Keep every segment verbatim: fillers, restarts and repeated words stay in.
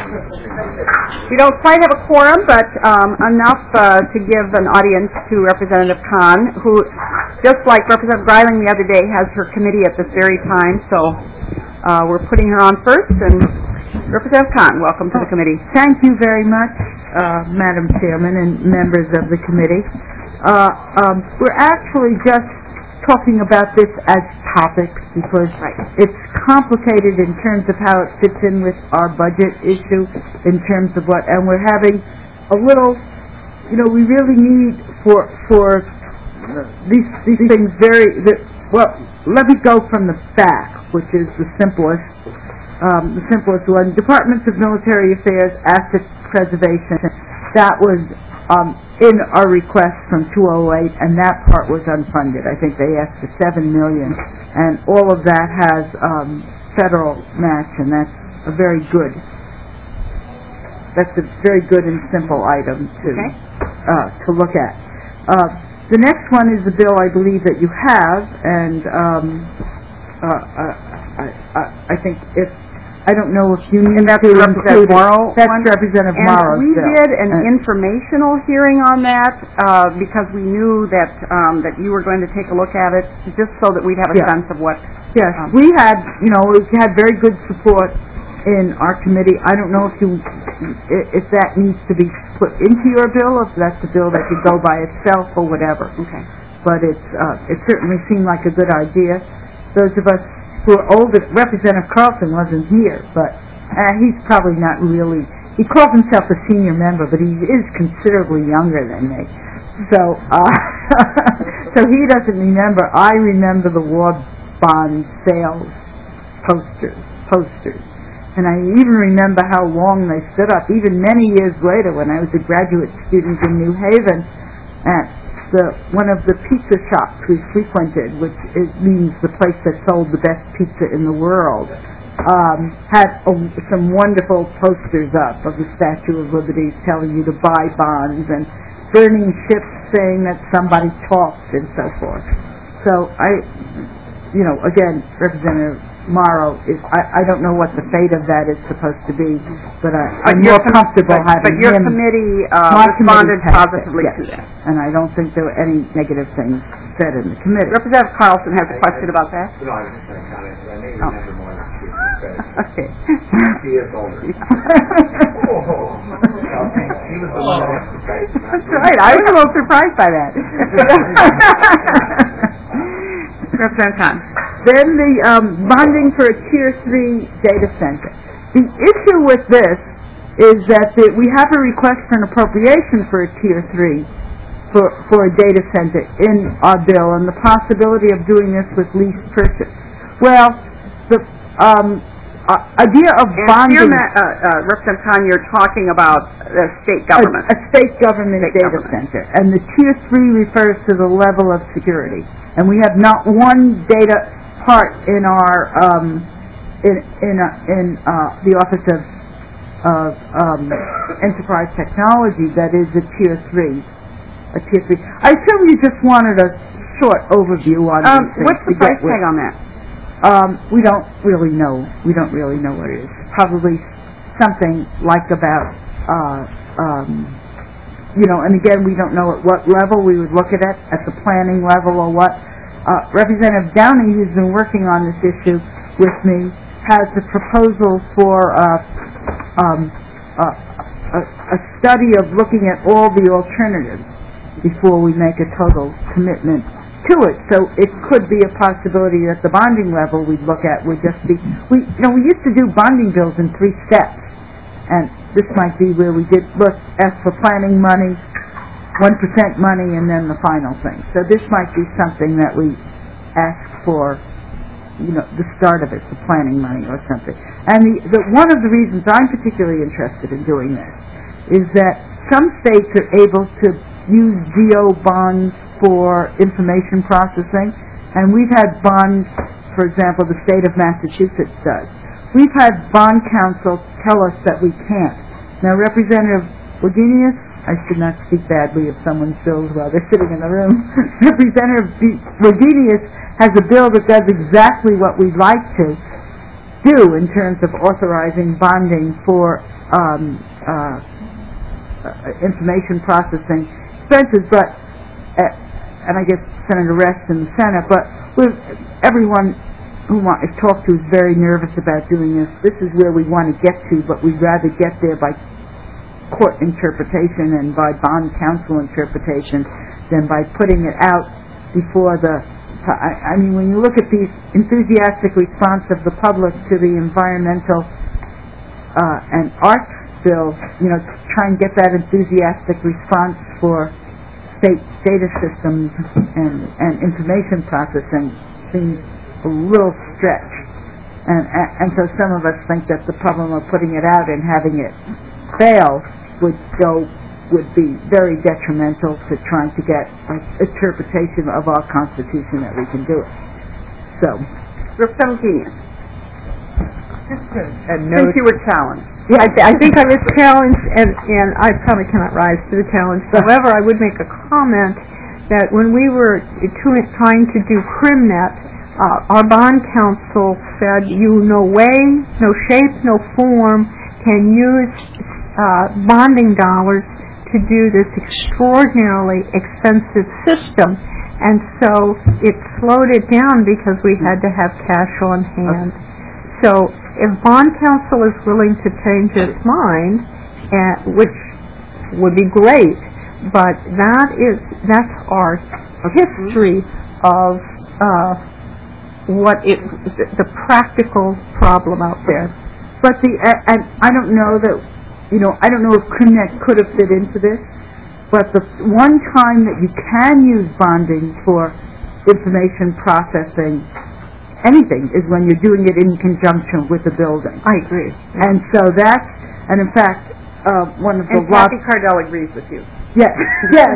We don't quite have a quorum, but um, enough uh, to give an audience to Representative Khan, who, just like Representative Greiling the other day, has her committee at this very time. So uh, we're putting her on first. And Representative Khan, welcome to the committee. Thank you very much, uh, Madam Chairman and members of the committee. Uh, um, we're actually just talking about this as topics because right. It's complicated in terms of how it fits in with our budget issue, in terms of what, and we're having a little, you know, we really need for for these these things very. The, well, let me go from the back, which is the simplest, um, the simplest one. Departments of Military Affairs, Asset Preservation. That was um, in our request from two oh eight, and that part was unfunded. I think they asked for seven million dollars, and all of that has um, federal match, and that's a very good. That's a very good and simple item to okay. uh, to look at. Uh, the next one is the bill I believe that you have, and um, uh, uh, I, I, I think if. I don't know if you need and that's to Representative Morrow. That's one? Representative Morrow's And we bill. did an uh, informational hearing on that uh, because we knew that um, that you were going to take a look at it, just so that we'd have a yeah. sense of what. Yes, um, we had, you know, we had very good support in our committee. I don't know if you, if that needs to be put into your bill, if that's a bill that could go by itself or whatever. Okay. But it's uh, it certainly seemed like a good idea. Those of us who are older, Representative Carlson wasn't here, but uh, he's probably not really, he calls himself a senior member, but he is considerably younger than me. So, uh, so he doesn't remember. I remember the war bond sales posters, posters. And I even remember how long they stood up, even many years later when I was a graduate student in New Haven. And The, one of the pizza shops we frequented, which is, means the place that sold the best pizza in the world, um, had a, some wonderful posters up of the Statue of Liberty telling you to buy bonds and burning ships saying that somebody talked and so forth. So I, you know, again, Representative Morrow, is, I, I don't know what the fate of that is supposed to be, but I, I'm but more comfortable but, having But your him, committee uh, responded positively yes, to that. And I don't think there were any negative things said in the committee. Representative Carlson has a question about that. No, I was just going to comment. I may Oh. remember more than she said. Okay. She is older. He was the one that asked the question. That's right. I was a little surprised by that. Representative Khan. Then the um, bonding for a Tier three data center. The issue with this is that the, we have a request for an appropriation for a Tier three for, for a data center in our bill, and the possibility of doing this with lease purchase. Well, the um, uh, idea of and bonding... Here, uh, uh, Representative Khan, you're talking about the state government. A, a state government state data government. center. And the Tier three refers to the level of security. And we have not one data part in our um, in in uh, in uh, the Office of of um, Enterprise Technology that is a Tier three, a Tier three. I assume you just wanted a short overview on Um, these things. what's the price tag on that? Um, we don't really know. We don't really know what it is. Probably something like about uh, um, you know. And again, we don't know at what level we would look at it, at the planning level or what. Uh, Representative Downey, who's been working on this issue with me, has a proposal for uh, um, uh, a, a study of looking at all the alternatives before we make a total commitment to it. So it could be a possibility that the bonding level we'd look at would just be, we, you know, we used to do bonding bills in three steps, and this might be where we did look, ask for planning money, one percent money, and then the final thing. So this might be something that we ask for, you know, the start of it, the planning money or something. And the, the, one of the reasons I'm particularly interested in doing this is that some states are able to use G O bonds for information processing, and we've had bonds, for example, the state of Massachusetts does. We've had bond counsel tell us that we can't. Now, Representative Wagenius, I should not speak badly of someone's bills while they're sitting in the room. Representative Wagenius has a bill that does exactly what we'd like to, do in terms of authorizing bonding for um, uh, uh, information processing expenses, but uh, and I guess Senator Rex in the Senate, but with everyone who want, is talked to is very nervous about doing this. This is where we want to get to, but we'd rather get there by court interpretation and by bond counsel interpretation than by putting it out before the I, I mean, when you look at the enthusiastic response of the public to the environmental uh, and arts bill, you know, to try and get that enthusiastic response for state data systems and, and information processing seems a little stretch. And, and, and so some of us think that the problem of putting it out and having it fail would go would be very detrimental to trying to get an interpretation of our Constitution that we can do it. So, Representative Keenan, Just a, a since note. you were challenged. Yeah, I, th- I think I was challenged, and, and I probably cannot rise to the challenge. However, I would make a comment that when we were to- trying to do CrimNet, uh, our bond counsel said you no way, no shape, no form can use uh, bonding dollars to do this extraordinarily expensive system. And so it slowed it down because we had to have cash on hand. So if bond counsel is willing to change its mind, uh, which would be great, but that is that's our history of uh, what it the practical problem out there. but the uh, and I don't know that you know I don't know if CrimNet could have fit into this, but the one time that you can use bonding for information processing anything is when you're doing it in conjunction with the building. I agree. And so that's, and in fact, uh, one of the And lots... Kathy Cardell agrees with you. Yes, yes.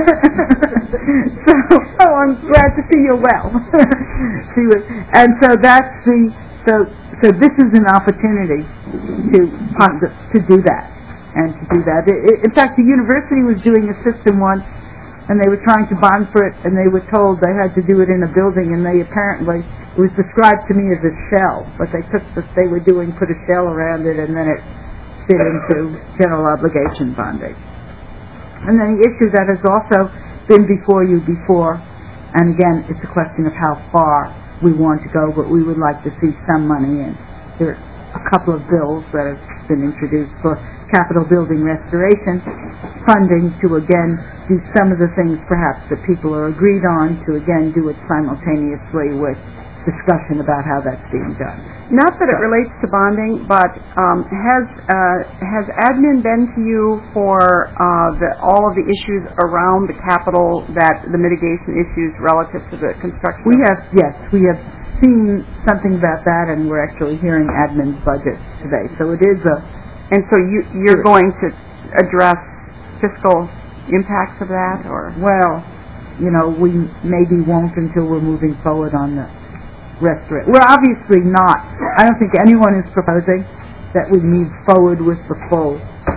So, oh, I'm glad to see you well. She was, and so that's the, so, so this is an opportunity to, possi- to do that, and to do that. I I in fact, the university was doing a system once, and they were trying to bond for it, and they were told they had to do it in a building, and they apparently, it was described to me as a shell, but they took the, they were doing, put a shell around it, and then it fit into general obligation bonding. And then the issue that has also been before you before, and again, it's a question of how far we want to go, but we would like to see some money in. There are a couple of bills that have been introduced for capital building restoration funding to again do some of the things perhaps that people are agreed on, to again do it simultaneously with discussion about how that's being done. Not that it relates to bonding, but um, has uh, has admin been to you for uh, the, all of the issues around the capital, that the mitigation issues relative to the construction? We have, yes, we have seen something about that, and we're actually hearing admin's budget today. So it is a And so you, you're going to address fiscal impacts of that, or? Well, you know, we maybe won't until we're moving forward on the restoration. We're obviously not. I don't think anyone is proposing that we move forward with the full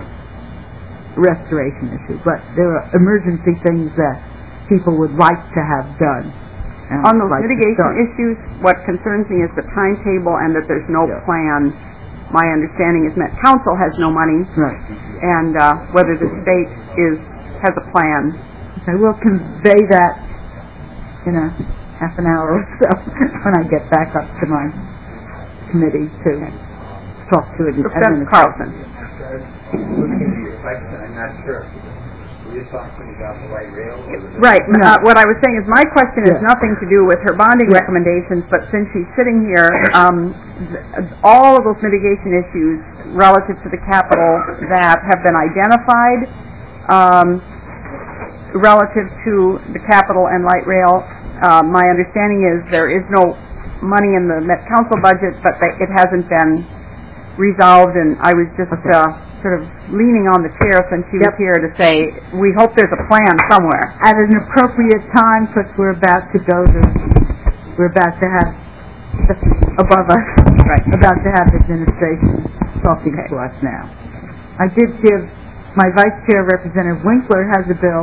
restoration issue, but there are emergency things that people would like to have done. and On those like to mitigation start. issues, what concerns me is the timetable and that there's no Yeah. plan. My understanding is Met Council has no money, Right. and uh, whether the state is has a plan. I will convey that in a half an hour or so when I get back up to my committee to talk to it. Representative Carlson. Looking into your question, I'm not sure. Were you talking about the light rail? Or the Right. No. Uh, what I was saying is my question has Yeah. nothing to do with her bonding Yeah. recommendations, but since she's sitting here, um, th- all of those mitigation issues relative to the capital that have been identified, um, relative to the capital and light rail, uh, my understanding is there is no money in the Met Council budget, but that it hasn't been resolved, and I was just uh, sort of leaning on the chair since she was Yep. here to say, we hope there's a plan somewhere. At an appropriate time, because we're about to go to, we're about to have, just above us, Right. about to have administration talking Okay. to us now. I did give, my Vice Chair, Representative Winkler, has a bill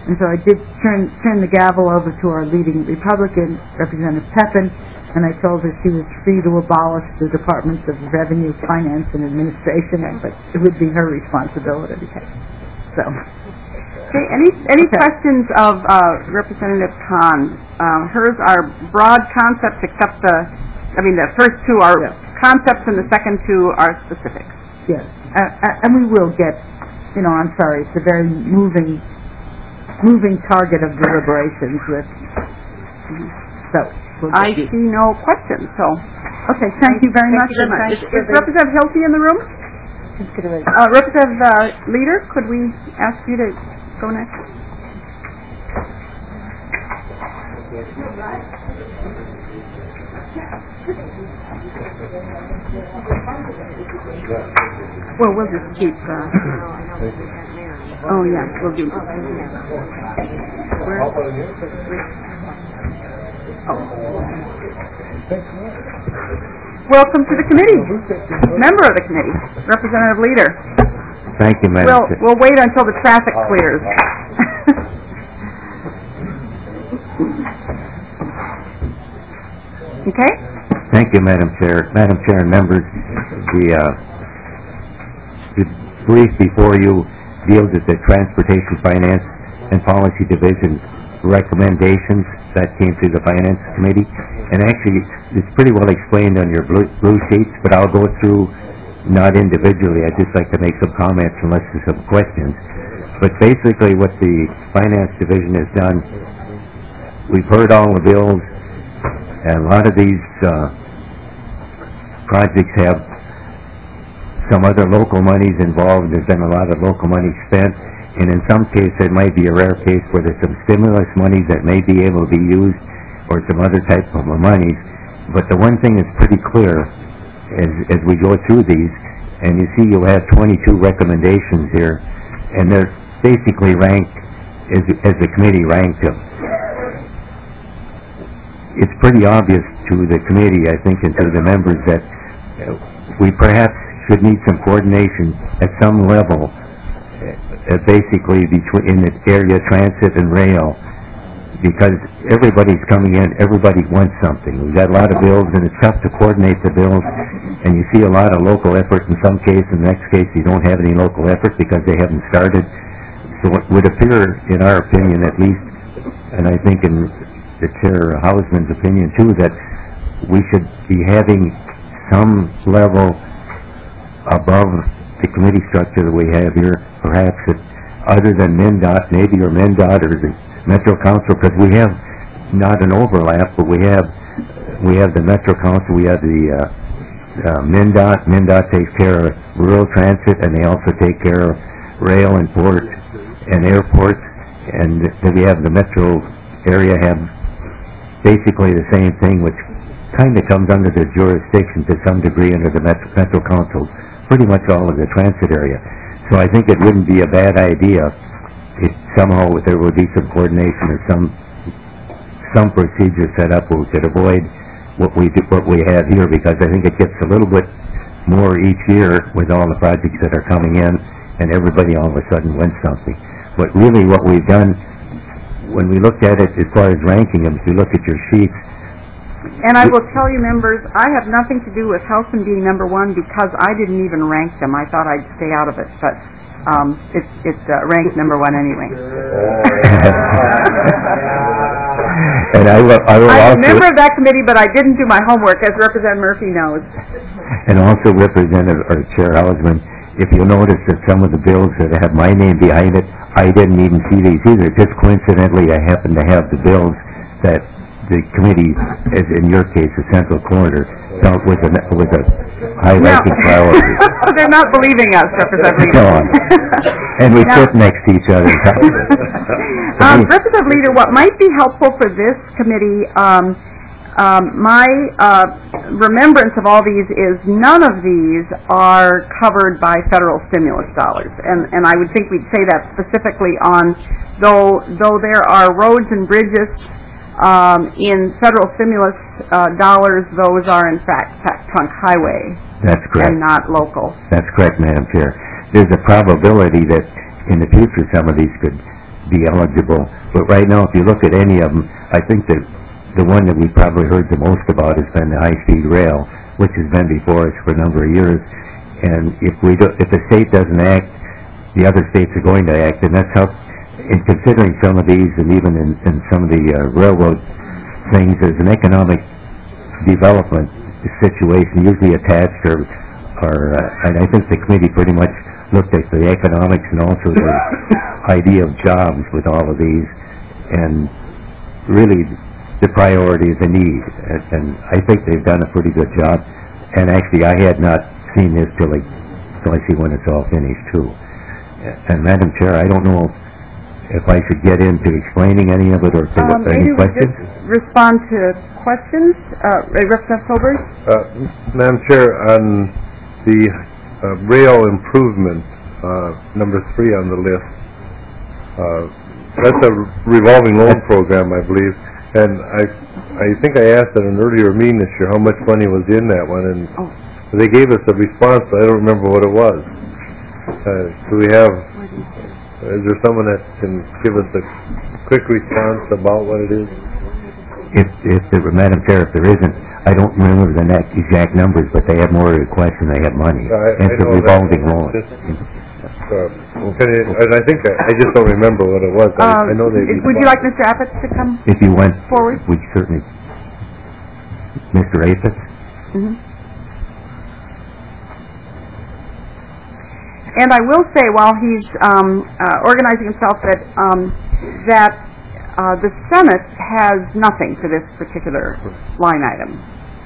And so I did turn turn the gavel over to our leading Republican, Representative Pepin, and I told her she was free to abolish the Departments of Revenue, Finance, and Administration, but it would be her responsibility. So, okay, any any Okay. questions of uh, Representative Khan? Uh, hers are broad concepts, except the, I mean, the first two are Yeah. concepts, and the second two are specifics. yes, uh, uh, and we will get, you know, I'm sorry, it's a very moving, moving target of deliberations with, so. We'll I get you- see no questions, so. Okay, thank you very Thank much. you very and much. thanks Is, for is the Representative Hilty in the room? consideration. Uh, Representative uh, Leader, could we ask you to go next? Well, we'll just keep, uh, oh, yeah, we'll do. Where? Oh. Welcome to the committee. Member of the committee, Representative Leader. Thank you, Madam We'll, Chair. we'll wait until the traffic clears. Okay? Thank you, Madam Chair. Madam Chair and members, the, uh, the brief before you deals with the Transportation Finance and Policy Division recommendations that came through the Finance Committee. And actually, it's pretty well explained on your blue, blue sheets, but I'll go through not individually. I'd just like to make some comments unless there's some questions. But basically what the Finance Division has done, we've heard all the bills, and a lot of these uh, projects have some other local monies involved. There's been a lot of local money spent, and in some cases it might be a rare case where there's some stimulus monies that may be able to be used, or some other type of monies. But the one thing that's pretty clear as, as we go through these, and you see you have twenty-two recommendations here, and they're basically ranked as, as the committee ranked them. It's pretty obvious to the committee, I think, and to the members that uh, we perhaps should need some coordination at some level, uh, basically between in the area transit and rail, because everybody's coming in, everybody wants something. We've got a lot of bills, and it's tough to coordinate the bills, and you see a lot of local effort in some cases. In the next case, you don't have any local effort because they haven't started. So it would appear, in our opinion at least, and I think in the Chair Hausman's opinion too, that we should be having some level above the committee structure that we have here, perhaps that other than MnDOT, maybe or MnDOT or the Metro Council, because we have not an overlap, but we have we have the Metro Council, we have the uh, uh, MnDOT. MnDOT takes care of rural transit, and they also take care of rail and port and airports, and then we have the Metro area have basically the same thing, which kind of comes under the jurisdiction to some degree under the Metro, Metro Council, pretty much all of the transit area. So I think it wouldn't be a bad idea if somehow there would be some coordination or some some procedure set up where we could avoid what we do, what we have here, because I think it gets a little bit more each year with all the projects that are coming in, and everybody all of a sudden wants something. But really what we've done, when we looked at it as far as ranking them, if you look at your sheets. And I will tell you, members, I have nothing to do with Housen being number one because I didn't even rank them. I thought I'd stay out of it, but um, it's it's uh, ranked number one anyway. And I will, I will I'm a also... member of that committee, but I didn't do my homework, as Representative Murphy knows. And also Representative, or Chair Hausman, if you'll notice that some of the bills that have my name behind it, I didn't even see these either. Just coincidentally, I happened to have the bills that the committee, as in your case, the Central Corridor, felt with a, with a high-ranking priority. They're not believing us, Representative Leader. Go on. And we Now- sit next to each other. um, Representative Leader, what might be helpful for this committee, um, um, my uh, remembrance of all these is none of these are covered by federal stimulus dollars, and and I would think we'd say that specifically on though though there are roads and bridges um, in federal stimulus uh, dollars, those are in fact trunk highway. That's correct. And not local. That's correct, Madam Chair. There's a probability that in the future some of these could be eligible. But right now, if you look at any of them, I think that the one that we probably heard the most about has been the high-speed rail, which has been before us for a number of years. And if we do, if the state doesn't act, the other states are going to act, and that's how. And considering some of these, and even in, in some of the uh, railroad things, as an economic development situation, usually attached or, or uh, and I think the committee pretty much looked at the economics and also the idea of jobs with all of these, and really the priority is the need. And, and I think they've done a pretty good job. And actually, I had not seen this till I, till I see when it's all finished too. And Madam Chair, I don't know if I should get into explaining any of it, or if there Um, are any maybe we questions. just respond to questions. Uh, Representative Solberg? Uh, Madam Chair, on the uh, rail improvement, uh, number three on the list, uh, that's a revolving loan program, I believe, and I I think I asked at an earlier meeting this year how much money was in that one, and Oh. they gave us a response, but I don't remember what it was. Uh, do we have, is there someone that can give us a quick response about what it is? If, if there, Madam Chair, if there isn't, I don't remember the net exact numbers, but they have more requests than they have money. I- I It's a know that. revolving loan. Just- Uh, okay, and I think, I, I just don't remember what it was. I, Um, I know they. would you like Mister Appetz to come? If you went Forward. we certainly. Mister Apis? Mhm. And I will say, while he's um, uh, organizing himself, that um, that uh, the Senate has nothing for this particular line item.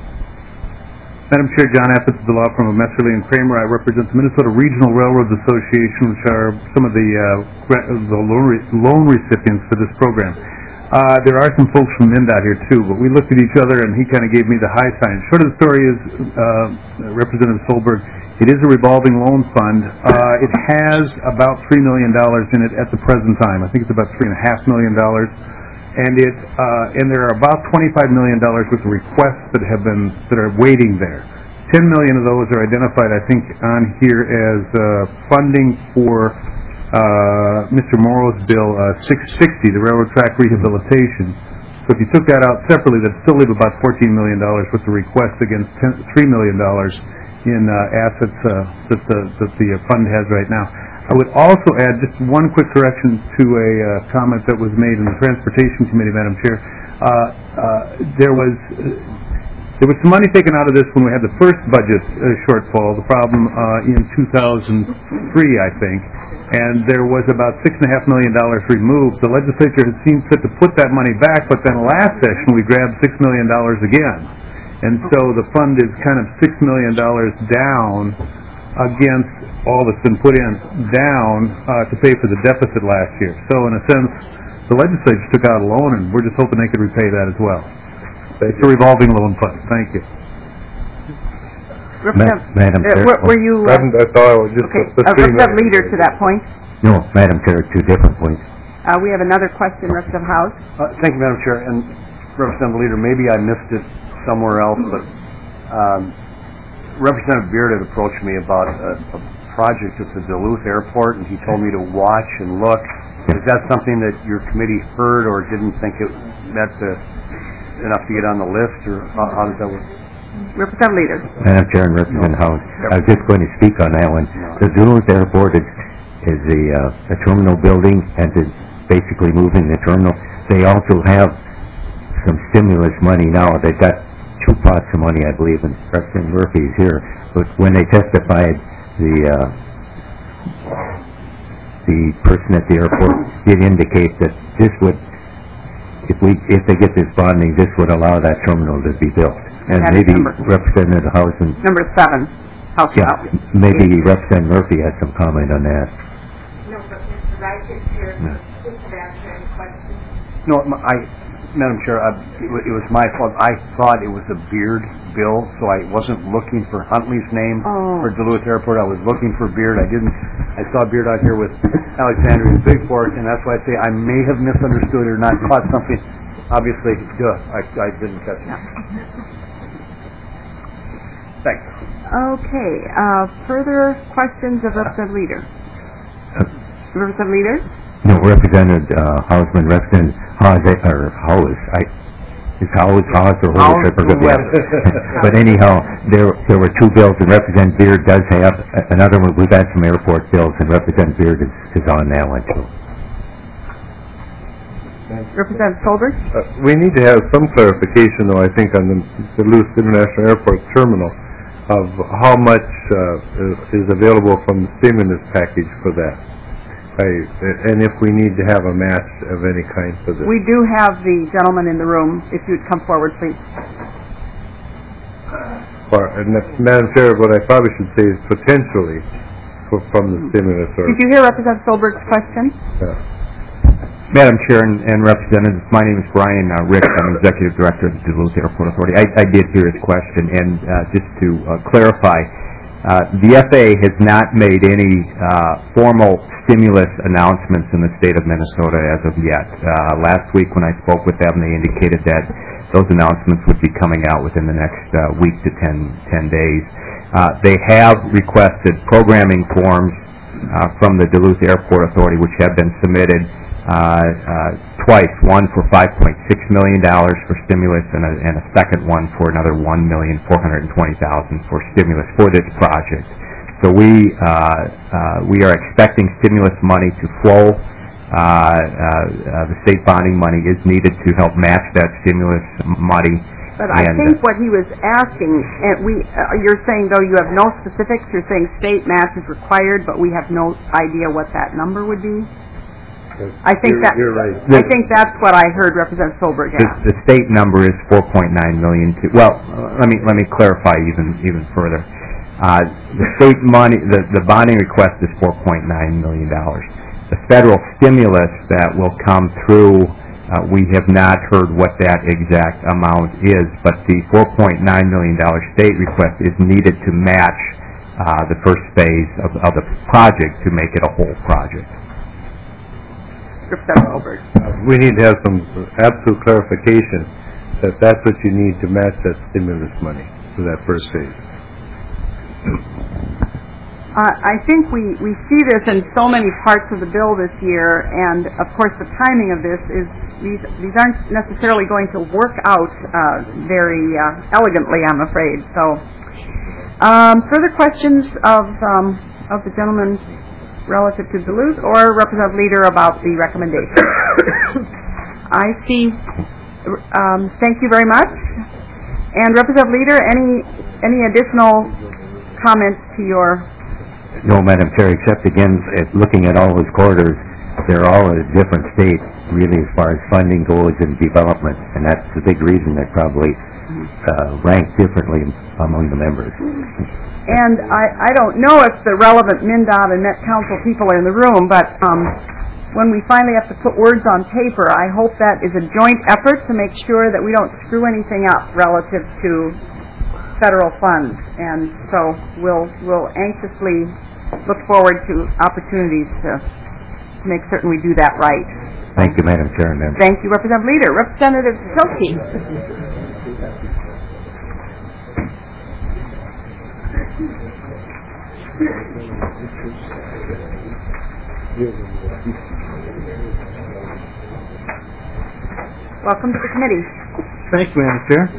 Madam Chair, John Appetz of the law firm of Messerly and Kramer. I represent the Minnesota Regional Railroads Association, which are some of the, uh, gra- the loan, re- loan recipients for this program. Uh, there are some folks from MnDOT here too, but we looked at each other and he kind of gave me the high sign. Short of the story is, uh, Representative Solberg, it is a revolving loan fund. Uh, it has about three million dollars in it at the present time. I think it's about three and a half million dollars. And it, uh, and there are about twenty-five million dollars worth of requests that have been, that are waiting there. ten million of those are identified, I think, on here as, uh, funding for, uh, Mister Morrow's bill, uh, six sixty, the railroad track rehabilitation. So if you took that out separately, that'd still leave about fourteen million dollars worth of requests against ten, three million dollars in, uh, assets, uh, that the, that the fund has right now. I would also add just one quick correction to a uh, comment that was made in the Transportation Committee, Madam Chair. Uh, uh, there was uh, there was some money taken out of this when we had the first budget uh, shortfall, the problem uh, in two thousand three, I think, and there was about six and a half million dollars removed. The legislature had seen fit to put that money back, but then last session we grabbed six million dollars again, and so the fund is kind of six million dollars down against all that's been put in down uh, to pay for the deficit last year. So in a sense, the legislature took out a loan, and we're just hoping they could repay that as well. It's a revolving loan fund. Thank you. Representative, Madam uh, Chair. were, were you... I, Uh, I thought it was just okay, the, the uh, three Representative million. Leader to that point. No, Madam Chair, two different points. Uh, we have another question, Representative House. Uh, Thank you, Madam Chair. And Representative Leader, maybe I missed it somewhere else, but um, Representative Beard had approached me about a, a project at the Duluth Airport, and he told me to watch and look. Is that something that your committee heard or didn't think it met the, enough to get on the list, or how, how does that work? Representative Leader. Madam Chair and Representative House, I was just going to speak on that one. The Duluth Airport is, is a, uh, a terminal building, and is basically moving the terminal. They also have some stimulus money now. They've got two pots of money, I believe, and Representative Murphy is here. But when they testified, the uh, the person at the airport did indicate that this would, if we, if they get this bonding, this would allow that terminal to be built. And That is maybe number- Representative House and Number seven, House yeah, House. maybe Representative Murphy has some comment on that. No, but Mister Rice is here to answer any questions. No, m- I, Madam Chair, I, it, wa- it was my fault. I thought it was a Beard bill, so I wasn't looking for Huntley's name Oh. for Duluth Airport. I was looking for Beard. I didn't. I saw Beard out here with Alexandria and Big Fork, and that's why I say I may have misunderstood or not caught something. Obviously, duh, I, I didn't catch it. Thanks. Okay, uh, further questions of Representative Leader? Representative Leader? No, Representative uh, Hausman, Representative Haas, or Haus, I, is Haus, Haus or Haus? I forget. But anyhow, there there were two bills, and Representative Beard does have another one. We've had some airport bills, and Representative Beard is, is on that one too. Representative Solberg? Uh, we need to have some clarification, though, I think, on the Duluth International Airport Terminal of how much uh, is, is available from the stimulus package for that. I, and if we need to have a match of any kind for this. We do have the gentleman in the room. If you would come forward, please. Or, and that, Madam Chair, what I probably should say is potentially for, from the stimulus. Or, Did you hear Representative Solberg's question? Yeah. Madam Chair and, and Representatives, my name is Brian uh, Rick. I'm Executive Director of the Duluth Airport Authority. I, I did hear his question, and uh, just to uh, clarify, uh, the F A A has not made any uh, formal stimulus announcements in the state of Minnesota as of yet. Uh, last week when I spoke with them, they indicated that those announcements would be coming out within the next uh, week to ten, ten days. Uh, they have requested programming forms uh, from the Duluth Airport Authority, which have been submitted Uh, uh, twice, one for five point six million dollars for stimulus and a, and a second one for another one million four hundred twenty thousand dollars for stimulus for this project. So we, uh, uh, we are expecting stimulus money to flow. Uh, uh, uh, the state bonding money is needed to help match that stimulus money. But I think what he was asking, and we, uh, you're saying, though, you have no specifics. You're saying state match is required, but we have no idea what that number would be? I think you're, that you're right. I think that's what I heard Representative Solberg ask. The, the state number is four point nine million. To, well, uh, let me let me clarify even even further. Uh, the state money, the, the bonding request is four point nine million dollars. The federal stimulus that will come through, uh, we have not heard what that exact amount is, but the four point nine million dollars state request is needed to match uh, the first phase of, of the project to make it a whole project. We need to have some absolute clarification that that's what you need to match that stimulus money for that first phase. Uh, I think we, we see this in so many parts of the bill this year, and of course the timing of this is these these aren't necessarily going to work out uh, very uh, elegantly, I'm afraid. So, um, further questions of um, of the gentleman relative to Duluth or Representative Leader about the recommendation? I see. Um, thank you very much. And Representative Leader, any any additional comments to your? No, Madam Chair, except again, at looking at all those corridors, they're all at a different state, really, as far as funding goes and development, and that's the big reason they're probably uh, ranked differently among the members. And I, I don't know if the relevant MnDOT and Met Council people are in the room, but um, when we finally have to put words on paper, I hope that is a joint effort to make sure that we don't screw anything up relative to federal funds. And so we'll we'll anxiously look forward to opportunities to, to make certain we do that right. Thank you, Madam Chair. And Thank you, Representative Leader. Representative Tilke. Welcome to the committee. Thank you, Madam Chair.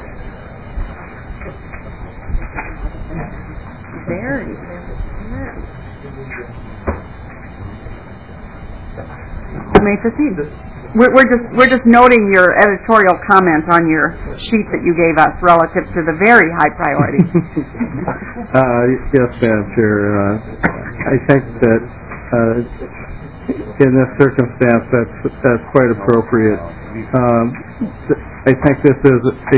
There. You may proceed. We're, we're just we're just noting your editorial comment on your sheet that you gave us relative to the very high priority. uh, yes, Madam Chair. Uh, I think that uh, in this circumstance, that's that's quite appropriate. Um, I think this is a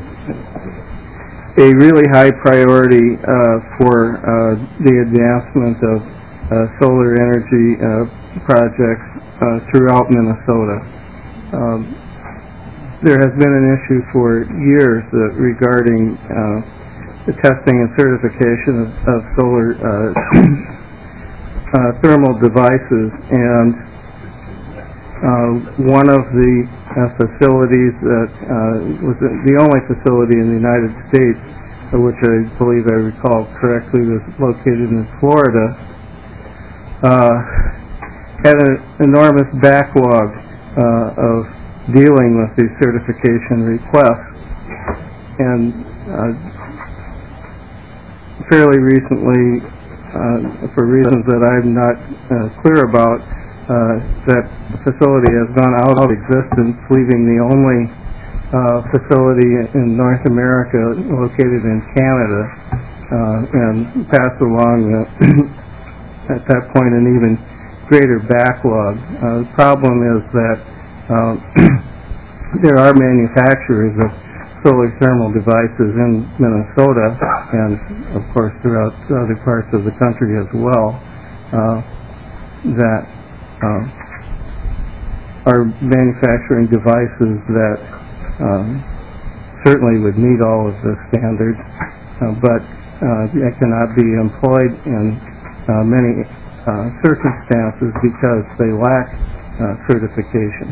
a really high priority uh, for uh, the advancement of uh, solar energy uh, projects uh, throughout Minnesota. Um, there has been an issue for years uh, regarding uh, the testing and certification of, of solar uh, uh, thermal devices, and uh, one of the uh, facilities that uh, was the only facility in the United States, uh, which I believe I recall correctly was located in Florida, uh, had an enormous backlog uh, of dealing with these certification requests. And uh, fairly recently, uh, for reasons that I'm not uh, clear about, uh, that the facility has gone out of existence, leaving the only uh, facility in North America located in Canada, uh, and passed along uh, at that point an even greater backlog. Uh, the problem is that uh, there are manufacturers of solar thermal devices in Minnesota and, of course, throughout other parts of the country as well, uh, that uh, are manufacturing devices that um, certainly would meet all of the standards, uh, but uh, it cannot be employed in uh, many uh, circumstances because they lack uh, certification.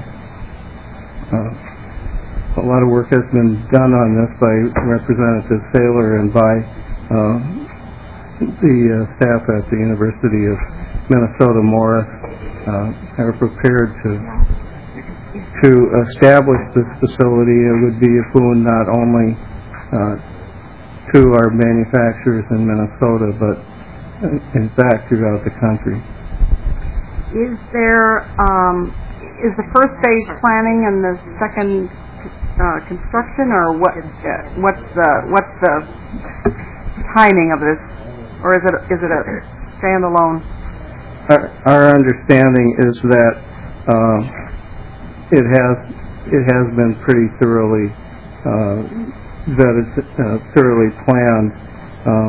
Uh, a lot of work has been done on this by Representative Saylor and by uh, the uh, staff at the University of Minnesota Morris. Uh, are prepared to to establish this facility. It would be a boon not only uh, to our manufacturers in Minnesota, but uh, in fact throughout the country. Is there um, is the first phase planning and the second uh, construction, or what? Uh, what's the what's the timing of this, or is it is it a standalone? Our, our understanding is that uh, it has it has been pretty thoroughly uh, vetted, uh, thoroughly planned, um,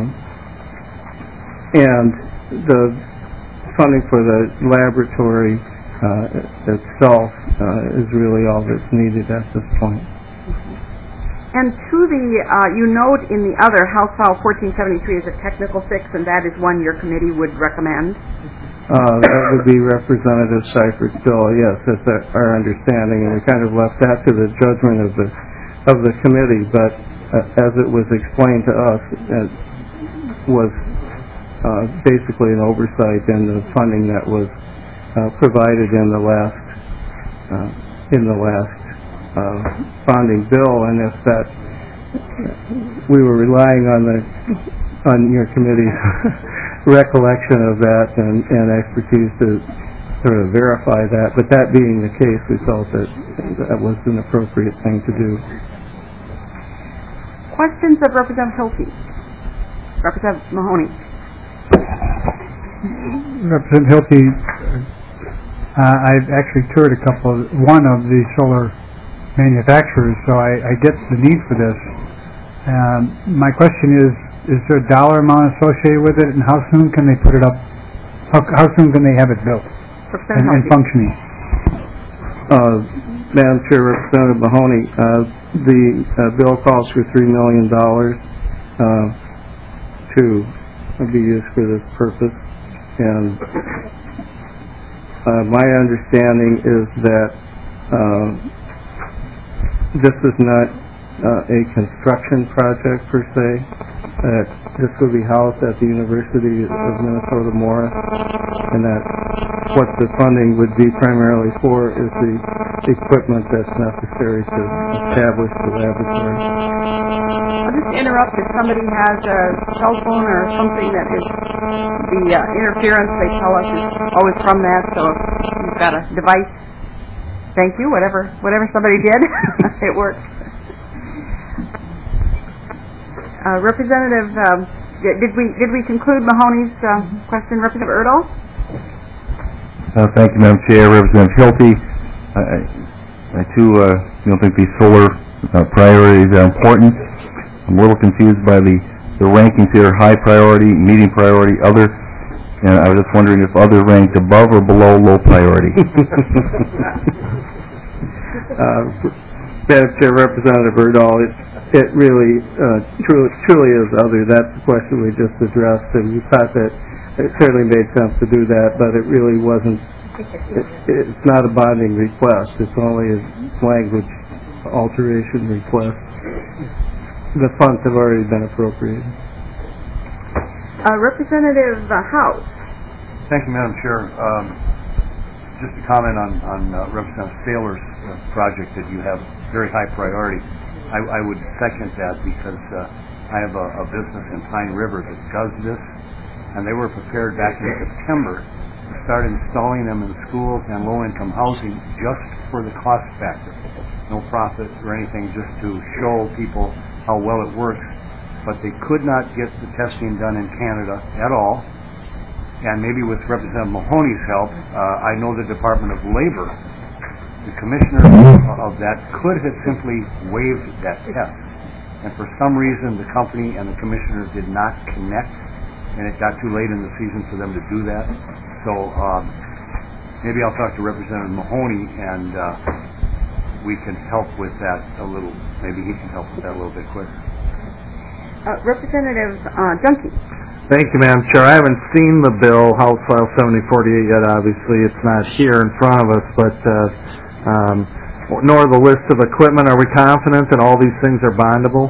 and the funding for the laboratory uh, itself uh, is really all that's needed at this point. And to the, uh, you note in the other, House File fourteen seventy-three is a technical fix, and that is one your committee would recommend? Uh, that would be Representative Seifert's bill, yes, that's our understanding, and we kind of left that to the judgment of the of the committee, but uh, as it was explained to us, it was uh, basically an oversight in the funding that was uh, provided in the last uh, in the last uh, bonding bill, and if that we were relying on the on your committee's recollection of that and, and expertise to sort of verify that. But that being the case, we felt that that was an appropriate thing to do. Questions of Representative Hilty? Representative Mahoney. Representative Hilty, uh, I've actually toured a couple, of, one of the solar manufacturers, so I, I get the need for this. Um, my question is, is there a dollar amount associated with it, and how soon can they put it up? How, how soon can they have it built and, and functioning? Uh, Madam Chair, Representative Mahoney, uh, the uh, bill calls for three million dollars uh, to be used for this purpose, and uh, my understanding is that uh, this is not uh, a construction project per se. Uh, this will be housed at the University of Minnesota Morris, and that what the funding would be primarily for is the equipment that's necessary to establish the laboratory. I'll just interrupt if somebody has a cell phone or something that is the uh, interference they tell us is always from that, so if you've got a device, thank you, whatever whatever somebody did, it works. Uh, Representative, um, did we did we conclude Mahoney's uh, question? Representative Erdahl? Uh, thank you, Madam Chair. Representative Hilty, I, I, I too uh, don't think these solar uh, priorities are important. I'm a little confused by the, the rankings here: high priority, medium priority, other. And I was just wondering if other ranked above or below low priority. uh, Madam Chair, Representative Erdahl, it, it really uh, truly, truly is other. That's the question we just addressed, and we thought that it certainly made sense to do that, but it really wasn't. It, it's not a bonding request. It's only a language alteration request. The funds have already been appropriated. Uh, Representative uh, House. Thank you, Madam Chair. Um, just to comment on, on uh, Representative Saylor's uh, project that you have very high priority. I, I would second that because uh, I have a, a business in Pine River that does this, and they were prepared back in September to start installing them in schools and low-income housing just for the cost factor. No profit or anything, just to show people how well it works. But they could not get the testing done in Canada at all. And maybe with Representative Mahoney's help, uh, I know the Department of Labor, the commissioner of that, could have simply waived that test. And for some reason, the company and the commissioner did not connect, and it got too late in the season for them to do that. So um, maybe I'll talk to Representative Mahoney, and uh, we can help with that a little. Maybe he can help with that a little bit quicker. Uh, Representative uh, Junkie. Thank you, Madam Chair. I haven't seen the bill, House File seventy forty-eight, yet. Obviously, it's not here in front of us, but uh, um, nor the list of equipment. Are we confident that all these things are bondable?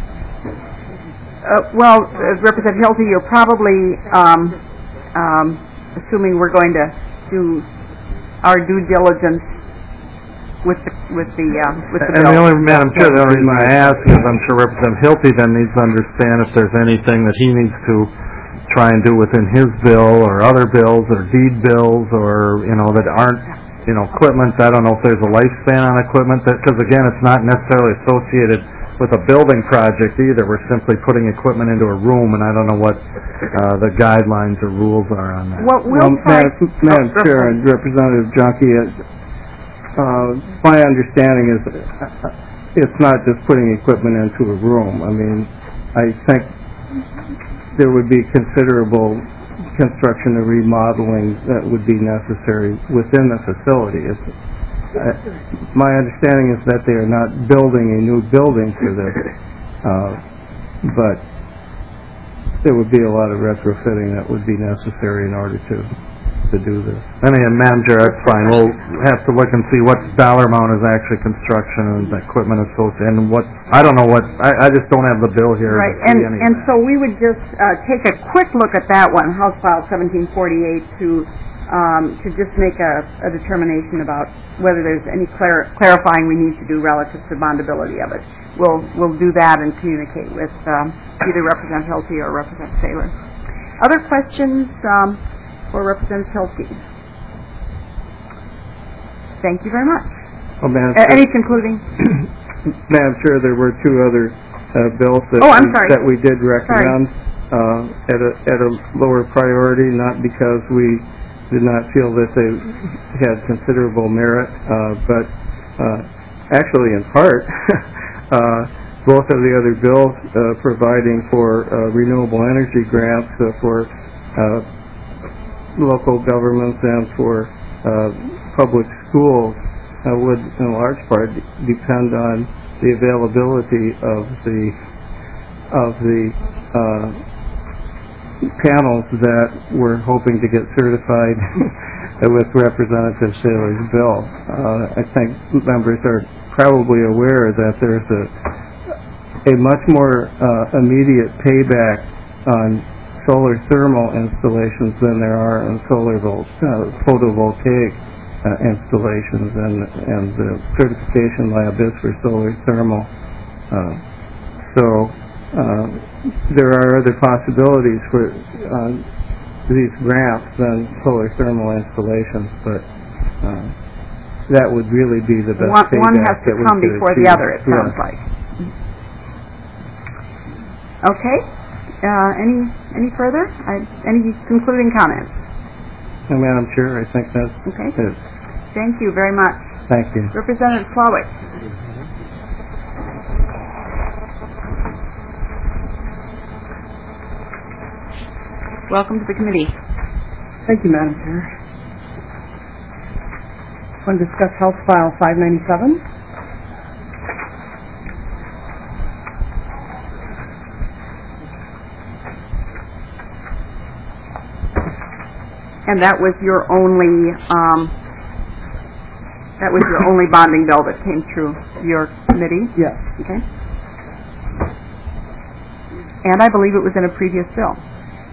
Uh, well, uh, Representative Hilty, you're probably um, um, assuming we're going to do our due diligence with the with the uh, with the and bill. the only, Madam Chair, the only reason I ask is I'm sure Representative Hilty then needs to understand if there's anything that he needs to try and do within his bill or other bills or deed bills or, you know, that aren't, you know, equipment. I don't know if there's a lifespan on equipment, because again, it's not necessarily associated with a building project either. We're simply putting equipment into a room, and I don't know what uh, the guidelines or rules are on that. Well, we'll well Madam, Madam oh, Chair and Representative Junkie, uh, my understanding is it's not just putting equipment into a room. I mean, I think there would be considerable construction and remodeling that would be necessary within the facility. It's, uh, my understanding is that they are not building a new building for this, uh, but there would be a lot of retrofitting that would be necessary in order to to do this. I mean, Madam Chair, that's fine. We'll have to look and see what dollar amount is actually construction and equipment associated, and what, I don't know what, I, I just don't have the bill here. Right, and, and so we would just uh, take a quick look at that one, House File seventeen forty-eight, to um, to just make a, a determination about whether there's any clar- clarifying we need to do relative to bondability of it. We'll we'll do that and communicate with um, either Representative Hilty or Representative Saylor. Other questions um, for Representative Hilty? Thank you very much. Well, Madam uh, Chair, any concluding? Madam Chair, there were two other uh, bills that, oh, I'm we, sorry. that we did recommend uh, at a at a lower priority, not because we did not feel that they had considerable merit, uh, but uh, actually in part, uh, both of the other bills uh, providing for uh, renewable energy grants uh, for uh, local governments and for uh, public schools uh, would in large part depend on the availability of the of the uh, panels that we're hoping to get certified with Representative Saylor's bill. Uh, I think members are probably aware that there's a a much more uh, immediate payback on solar thermal installations than there are on solar volt, uh, photovoltaic uh, installations, and and the certification lab is for solar thermal. Uh, so uh, there are other possibilities for uh, these grants than solar thermal installations, but uh, that would really be the best one, payback. One has to that we come could before achieve. the other, it sounds yeah. like. Okay. Uh, any any further? I, any concluding comments? No, Madam Chair, I think that's okay. it. Thank you very much. Thank you. Representative Slawick. Welcome to the committee. Thank you, Madam Chair. Want to discuss House File five ninety-seven? And that was your only, um, that was your only bonding bill that came through your committee? Yes. Okay. And I believe it was in a previous bill.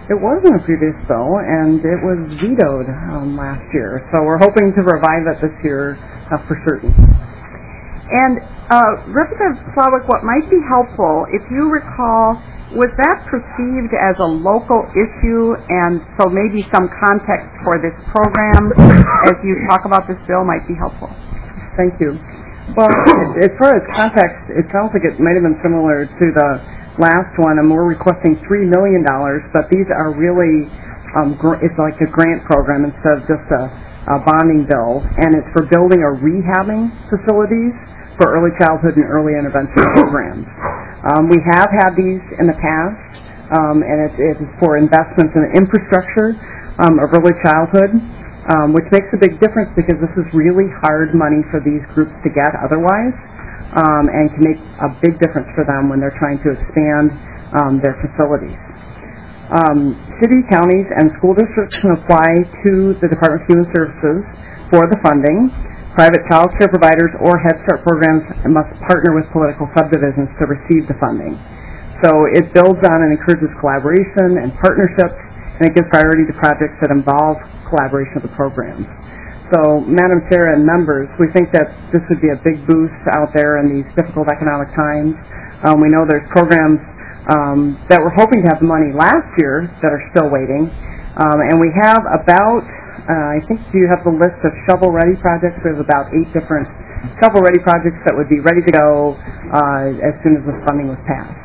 It was in a previous bill, and it was vetoed um, last year. So we're hoping to revive it this year uh, for certain. And uh, Representative Slawick, what might be helpful, if you recall, was that perceived as a local issue, and so maybe some context for this program as you talk about this bill might be helpful? Thank you. Well, as far as context, it sounds like it might have been similar to the last one, and we're requesting three million dollars, but these are really, um, gr- it's like a grant program instead of just a, a bonding bill, and it's for building or rehabbing facilities for early childhood and early intervention programs. Um, we have had these in the past, um, and it, it is for investments in the infrastructure um, of early childhood, um, which makes a big difference because this is really hard money for these groups to get otherwise. Um, and can make a big difference for them when they're trying to expand um, their facilities. Um, city, counties, and school districts can apply to the Department of Human Services for the funding. Private child care providers or Head Start programs must partner with political subdivisions to receive the funding. So it builds on and encourages collaboration and partnerships, and it gives priority to projects that involve collaboration of the programs. So, Madam Chair and members, we think that this would be a big boost out there in these difficult economic times. Um, we know there's programs um, that we're hoping to have the money last year that are still waiting. Um, and we have about, uh, I think, do you have the list of shovel-ready projects? We have about eight different shovel-ready projects that would be ready to go uh, as soon as the funding was passed.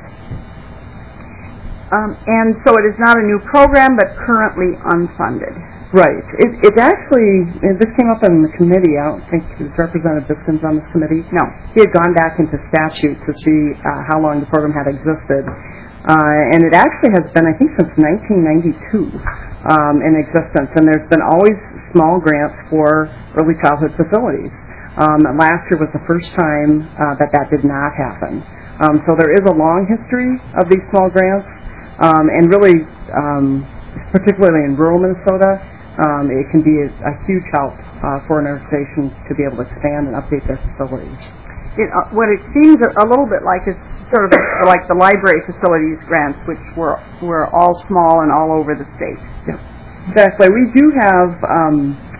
Um, and so it is not a new program, but currently unfunded. Right. It, it actually, this came up in the committee. I don't think it was Representative Biskins on this committee. No. He had gone back into statute to see uh, how long the program had existed. Uh, and it actually has been, I think, since nineteen ninety-two um, in existence. And there's been always small grants for early childhood facilities. Um, last year was the first time uh, that that did not happen. Um, so there is a long history of these small grants. Um, and really, um, particularly in rural Minnesota, Um, it can be a, a huge help uh, for an organization to be able to expand and update their facilities. It, uh, what it seems a, a little bit like is sort of like the library facilities grants, which were were all small and all over the state. Yeah, exactly. We do have um,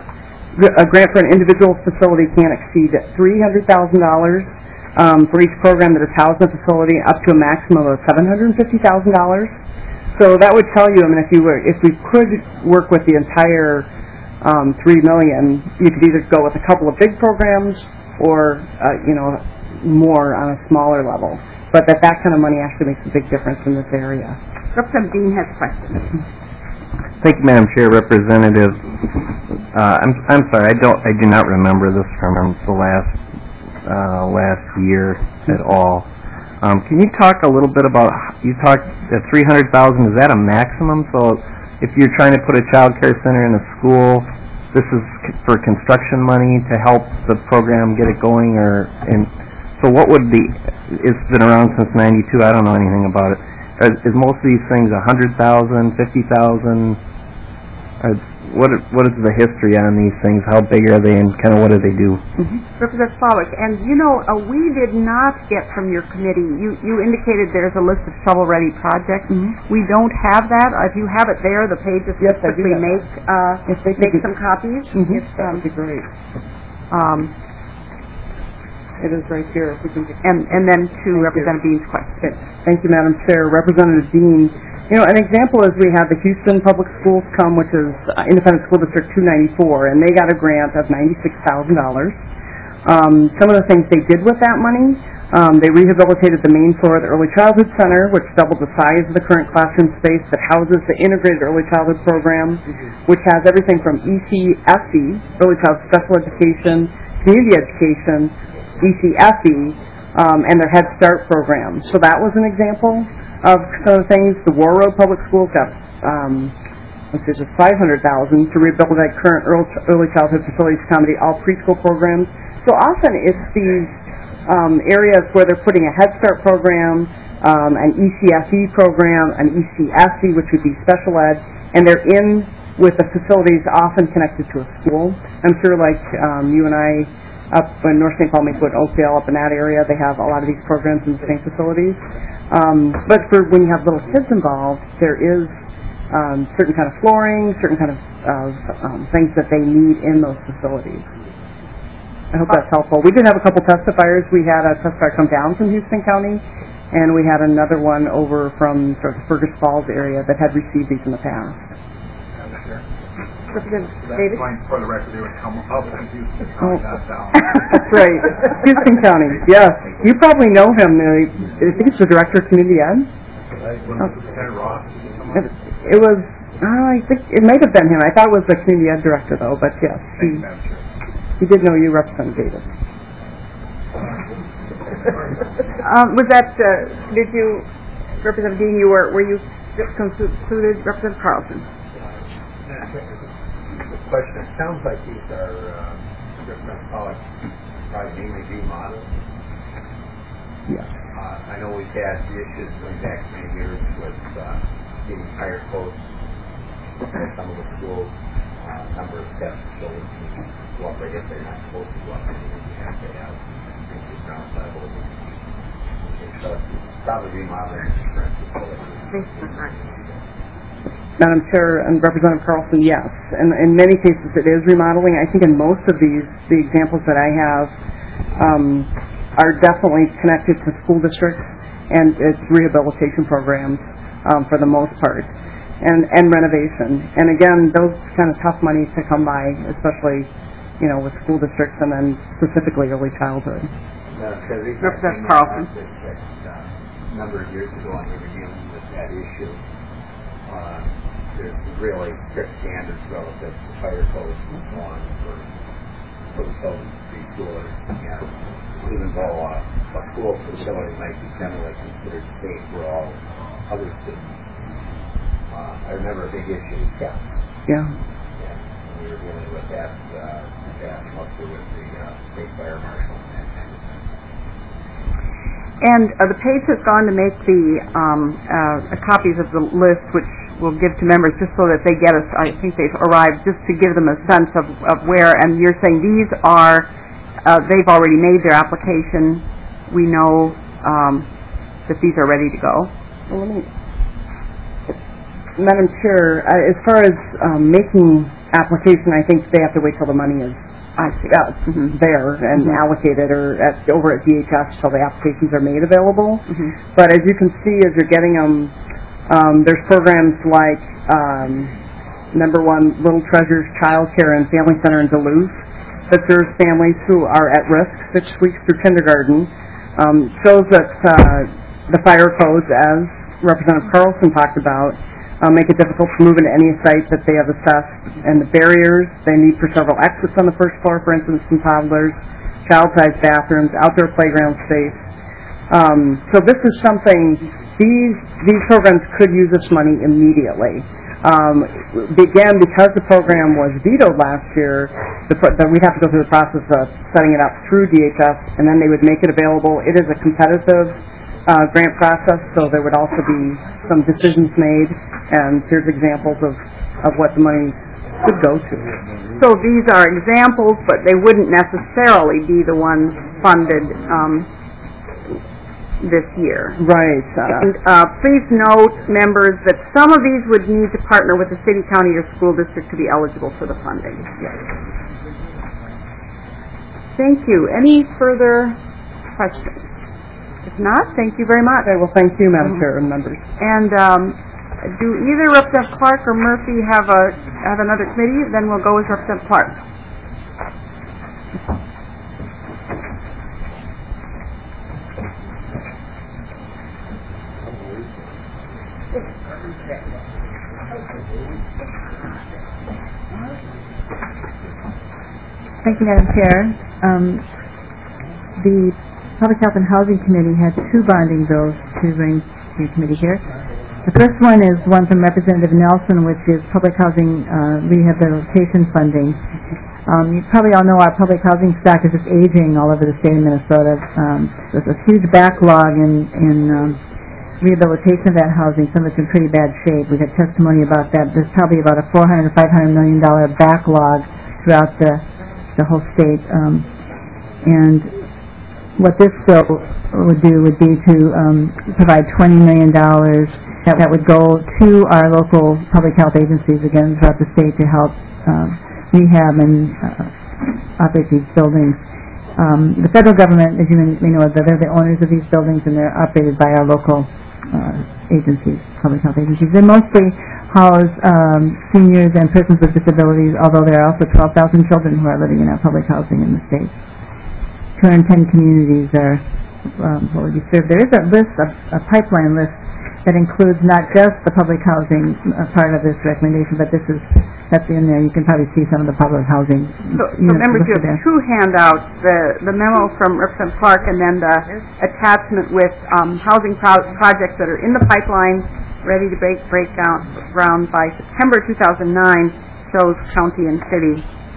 a grant for an individual facility can't exceed three hundred thousand dollars um, for each program that is housed in a facility, up to a maximum of seven hundred fifty thousand dollars. So that would tell you, I mean, if you were, if we could work with the entire um, three million, you could either go with a couple of big programs or, uh, you know, more on a smaller level. But that that kind of money actually makes a big difference in this area. Representative Dean has a question. Thank you, Madam Chair. Representative, uh, I'm I'm sorry, I don't, I do not remember this from the last uh, last year at all. Um, can you talk a little bit about, you talked at three hundred thousand dollars, is that a maximum? So if you're trying to put a child care center in a school, this is for construction money to help the program get it going, or, and so what would the, it's been around since ninety-two, I don't know anything about it. Is, is most of these things one hundred thousand dollars, fifty thousand dollars? What what is the history on these things? How big are they, and kind of what do they do? Mm-hmm. Representative Slawick, and you know, uh, we did not get from your committee, you, you indicated there's a list of shovel-ready projects. Mm-hmm. We don't have that. Uh, if you have it there, the pages yes, quickly make uh, if they make could, some copies. Mm-hmm. If, that would be great. Um, it is right here. If we can get and, and then to Thank Representative you. Dean's question. Okay. Thank you, Madam Chair. Representative Dean, you know, an example is we had the Houston Public Schools come, which is uh, Independent School District two ninety-four, and they got a grant of ninety-six thousand dollars. Um, some of the things they did with that money, um, they rehabilitated the main floor of the Early Childhood Center, which doubled the size of the current classroom space that houses the Integrated Early Childhood Program, which has everything from E C S E, Early Childhood Special Education, Community Education, E C S E, um, and their Head Start program. So that was an example of some of the things. The War Road Public Schools got, um, let's see, just five hundred thousand dollars to rehabilitate current early childhood facilities to accommodate all preschool programs. So often it's these um, areas where they're putting a Head Start program, um, an E C S E program, an E C S E, which would be special ed, and they're in with the facilities often connected to a school. I'm sure like um, you and I up in North Saint Paul, Maplewood, Oakdale, up in that area, they have a lot of these programs in the same facilities. Um, but for when you have little kids involved, there is um, certain kind of flooring, certain kind of, of um, things that they need in those facilities. I hope that's helpful. We did have a couple testifiers. We had a testifier come down from Houston County, and we had another one over from sort of Fergus Falls area that had received these in the past. Representative David? For the record, they would come up from Houston Oh. County, not down. That's right. Houston County, yes. You probably know him. Uh, I think it's the Director of Community Ed. Oh. It, it was, uh, I think, it might have been him. I thought it was the Community Ed Director, though, but yes. He, he did know you, Representative Davis. Um, was that, uh, did you, Representative Dean, you were, were you concluded, Representative Carlson? The question, it sounds like these are, uh, different college, probably mainly remodels. Yes. Uh, I know we've had the issues going back many years with, uh, getting fire codes at some of the schools, uh, number of steps, children can go up, I guess they're not supposed to go up, and you have to have the ground level. So it's probably remodeling different facilities. Madam Chair and Representative Carlson, yes. And in many cases it is remodeling. I think in most of these, the examples that I have um, are definitely connected to school districts and its rehabilitation programs um, for the most part, and, and renovation. And again, those kind of tough monies to come by, especially, you know, with school districts and then specifically early childhood. Representative Carlson. A number of years ago, when we were dealing with that issue, uh, there's really strict standards relative to fire codes and so on for, for the children to be schoolers. And even though uh, a school facility might be generally considered safe for all other students, uh, I remember a big issue with theft. Yeah. And we were dealing with that, uh, that mostly with the uh, state fire marshal and that kind of thing. And uh, the page has gone to make the um, uh, copies of the list, which we'll give to members just so that they get us, I think they've arrived, just to give them a sense of, of where, and you're saying these are, uh, they've already made their application. We know um, that these are ready to go. Well, let me, Madam Chair, uh, as far as um, making application, I think they have to wait till the money is I see. Uh, mm-hmm. there and mm-hmm. allocated or at, over at D H S till the applications are made available. Mm-hmm. But as you can see, as you're getting them, um, there's programs like um, number one, Little Treasures Child Care and Family Center in Duluth that serves families who are at risk six weeks through kindergarten. Um, shows that uh, the fire codes, as Representative Carlson talked about, Uh, make it difficult to move into any site that they have assessed, and the barriers they need for several exits on the first floor, for instance, from toddlers, child-sized bathrooms, outdoor playground space. Um, so this is something, these these programs could use this money immediately. Um, again, because the program was vetoed last year, the, the, we'd have to go through the process of setting it up through D H S, and then they would make it available. It is a competitive Uh, grant process, so there would also be some decisions made, and here's examples of, of what the money could go to. So these are examples, but they wouldn't necessarily be the ones funded um, this year. Right. Uh, and uh, please note, members, that some of these would need to partner with the city, county, or school district to be eligible for the funding. Yes. Thank you. Any further questions? If not, thank you very much. Okay, well, thank you, Madam Chair and members. And um, do either Representative Clark or Murphy have a have another committee? Then we'll go with Representative Clark. Thank you, Madam Chair. Um, the Public Health and Housing Committee had two bonding bills to bring to the committee here. The first one is one from Representative Nelson, which is public housing uh, rehabilitation funding. Um, you probably all know our public housing stock is just aging all over the state of Minnesota. Um, there's a huge backlog in, in um, rehabilitation of that housing. Some of it's in pretty bad shape. We had testimony about that. There's probably about a four hundred to five hundred million dollar backlog throughout the the whole state. Um, and what this bill would do would be to um, provide twenty million dollars that, that would go to our local public health agencies, again, throughout the state to help um, rehab and uh, operate these buildings. Um, the federal government, as you may, may know, they're the owners of these buildings, and they're operated by our local uh, agencies, public health agencies. They mostly house um, seniors and persons with disabilities, although there are also twelve thousand children who are living in our public housing in the state. two hundred ten communities are um, what would be served. There is a list, a, a pipeline list, that includes not just the public housing uh, part of this recommendation, but this is that's in there. You can probably see some of the public housing. So, so members, you have there. two handouts: the the memo from Representative Clark, and then the attachment with um, housing pro- projects that are in the pipeline, ready to break break down ground by September two thousand nine. Shows county and city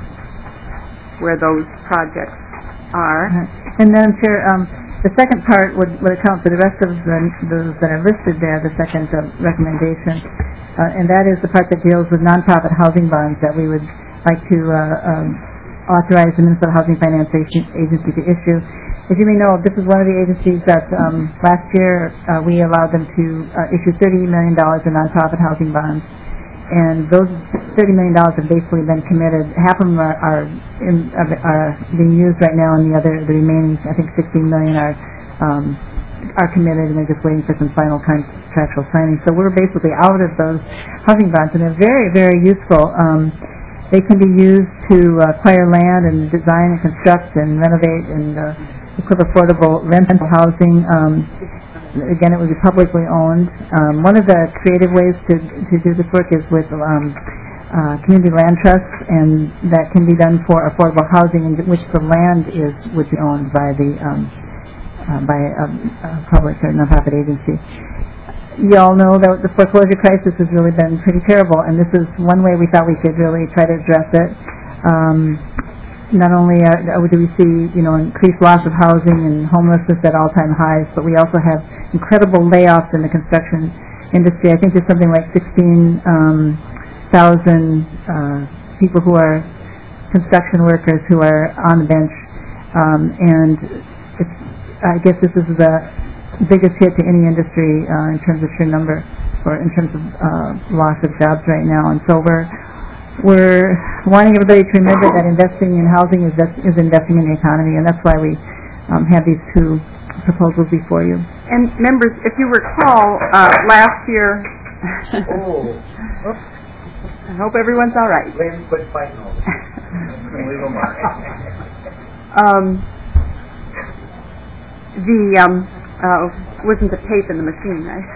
where those projects are. Uh-huh. And then, Chair. Um, The second part would, would account for the rest of the, those that are listed there, the second uh, recommendation, uh, and that is the part that deals with nonprofit housing bonds that we would like to uh, um, authorize the Minnesota Housing Finance Agency to issue. As you may know, this is one of the agencies that um, last year uh, we allowed them to uh, issue thirty million dollars in nonprofit housing bonds. And those thirty million dollars have basically been committed. Half of them are, are, in, are being used right now, and the other, the remaining, I think sixteen million dollars are um, are committed, and they're just waiting for some final contractual signing. So we're basically out of those housing bonds, and they're very, very useful. Um, they can be used to acquire land and design and construct and renovate and uh, equip affordable rental housing. Um, Again, it would be publicly owned. Um, one of the creative ways to to do this work is with um, uh, community land trusts, and that can be done for affordable housing, in which the land is would be owned by the um, uh, by a, a public or nonprofit agency. You all know that the foreclosure crisis has really been pretty terrible, and this is one way we thought we could really try to address it. Um, Not only uh, do we see, you know, increased loss of housing and homelessness at all-time highs, but we also have incredible layoffs in the construction industry. I think there's something like sixteen thousand uh, people who are construction workers who are on the bench, um, and it's, I guess this is the biggest hit to any industry uh, in terms of sheer number, or in terms of uh, loss of jobs right now. And so we're We're wanting everybody to remember that investing in housing is is investing in the economy, and that's why we um, have these two proposals before you. And members, if you recall, uh, last year, oh. I hope everyone's all right. Ladies, quit fighting over it. Leave them um, the um, uh, wasn't the tape in the machine, right?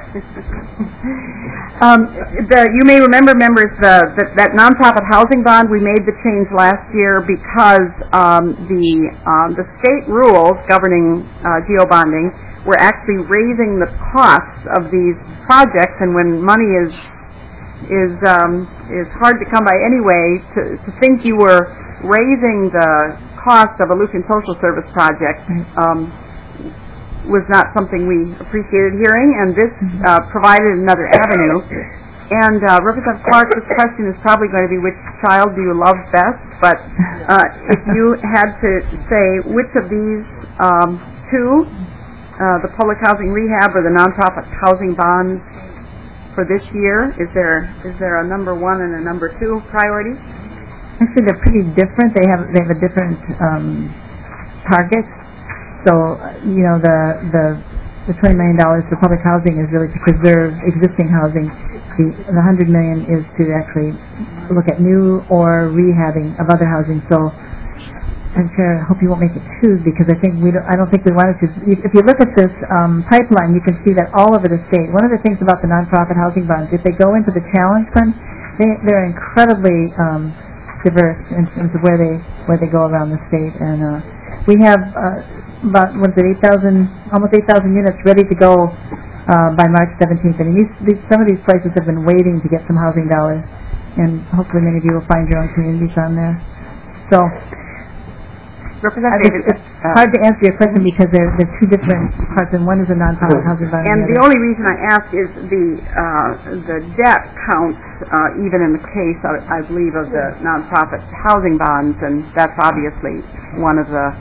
um, the, you may remember, members, the, the, that nonprofit housing bond, we made the change last year because um, the um, the state rules governing uh, geo-bonding were actually raising the costs of these projects, and when money is is um, is hard to come by anyway, to, to think you were raising the cost of a Lutheran social service project um, was not something we appreciated hearing, and this uh, provided another avenue. And uh, Representative Clark, this question is probably going to be which child do you love best, but uh, if you had to say which of these um, two, uh, the public housing rehab or the nonprofit housing bonds for this year, is there is there a number one and a number two priority? Actually, they're pretty different. They have they have a different um, target. So, you know, the the the twenty million dollars for public housing is really to preserve existing housing. The the one hundred million dollars is to actually look at new or rehabbing of other housing. So, I'm sure, I hope you won't make it two, because I think we don't, I don't think we wanted to. If you look at this um, pipeline, you can see that all over the state. One of the things about the nonprofit housing bonds, if they go into the challenge fund, they they're incredibly um, diverse in terms of where they where they go around the state, and uh, we have. Uh, about, what is it, eight thousand, almost eight thousand units ready to go uh, by March seventeenth. And these, these, some of these places have been waiting to get some housing dollars, and hopefully many of you will find your own communities on there. So, Representative, it's, it's hard to answer your question because they're, they're two different parts, and one is a nonprofit housing bond. And the, the only reason I ask is the uh, the debt counts, uh, even in the case, I, I believe, of the nonprofit housing bonds, and that's obviously one of the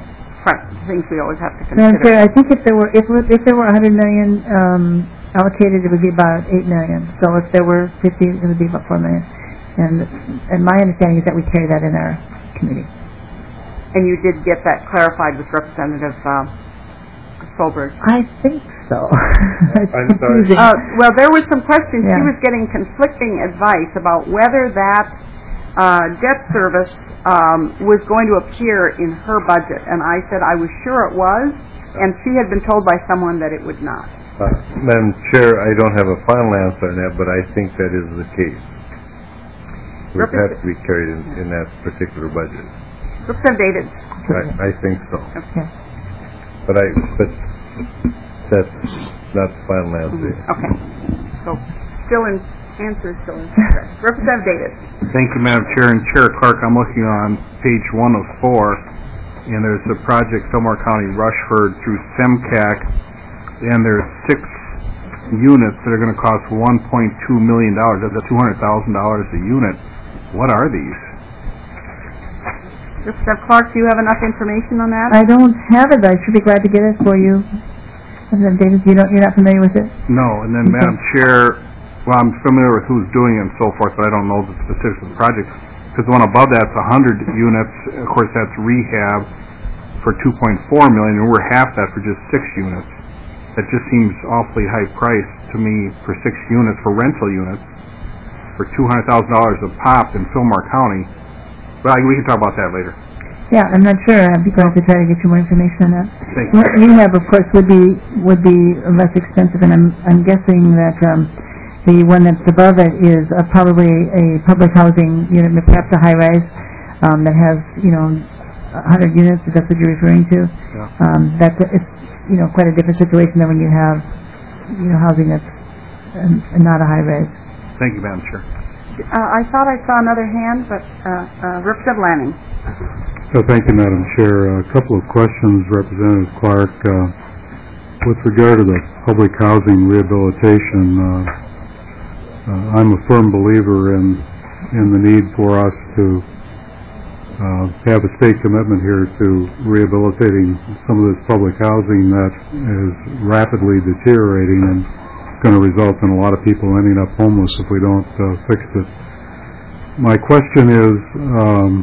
front things we always have to Madam Chair, consider. I think if there were, if, if there were a hundred million, um, allocated, it would be about eight million. So if there were fifty, it would be about four million. And, and my understanding is that we carry that in our committee. And you did get that clarified with Representative, uh, Solberg? I think so. It's I'm sorry. confusing. Uh, well, there was some questions. She Yeah. was getting conflicting advice about whether that uh, debt service um, was going to appear in her budget. And I said I was sure it was, and she had been told by someone that it would not. Uh, Madam Chair, I don't have a final answer on that, but I think that is the case. It would have to be carried in, in that particular budget. Representative David. I, I think so. Okay. But I, but that's not the final answer. Okay. So, still in, answer is still in. Representative David. Thank you, Madam Chair. And Chair Clark, I'm looking on page one of four, and there's the project Fillmore County Rushford through SEMCAC, and there's six units that are going to cost one point two million dollars. That's two hundred thousand dollars a unit. What are these? Representative Clark, do you have enough information on that? I don't have it, but I should be glad to get it for you. Representative Davis, you don't, you're not familiar with it? No, and then Okay. Madam Chair, well, I'm familiar with who's doing it and so forth, but I don't know the specifics of the project. Because the one above that's one hundred units, of course that's rehab for two point four million dollars, and we're half that for just six units. That just seems awfully high price to me for six units, for rental units, for two hundred thousand dollars a pop in Fillmore County. But I, we can talk about that later. Yeah, I'm not sure. I'd be glad to try to get you more information on that. Thank you. What rehab, of course, would be would be less expensive, and I'm I'm guessing that um, the one that's above it is uh, probably a public housing unit, perhaps a high-rise um, that has, you know, one hundred units. If that's what you're referring to. Yeah. Um, that's a, it's you know quite a different situation than when you have you know housing that's um, not a high-rise. Thank you, Madam Chair. Uh, I thought I saw another hand, but uh, uh, Representative Lanning. So thank you, Madam Chair. A couple of questions, Representative Clark. Uh, with regard to the public housing rehabilitation, uh, uh, I'm a firm believer in in the need for us to uh, have a state commitment here to rehabilitating some of this public housing that is rapidly deteriorating and going to result in a lot of people ending up homeless if we don't uh, fix it. My question is, um,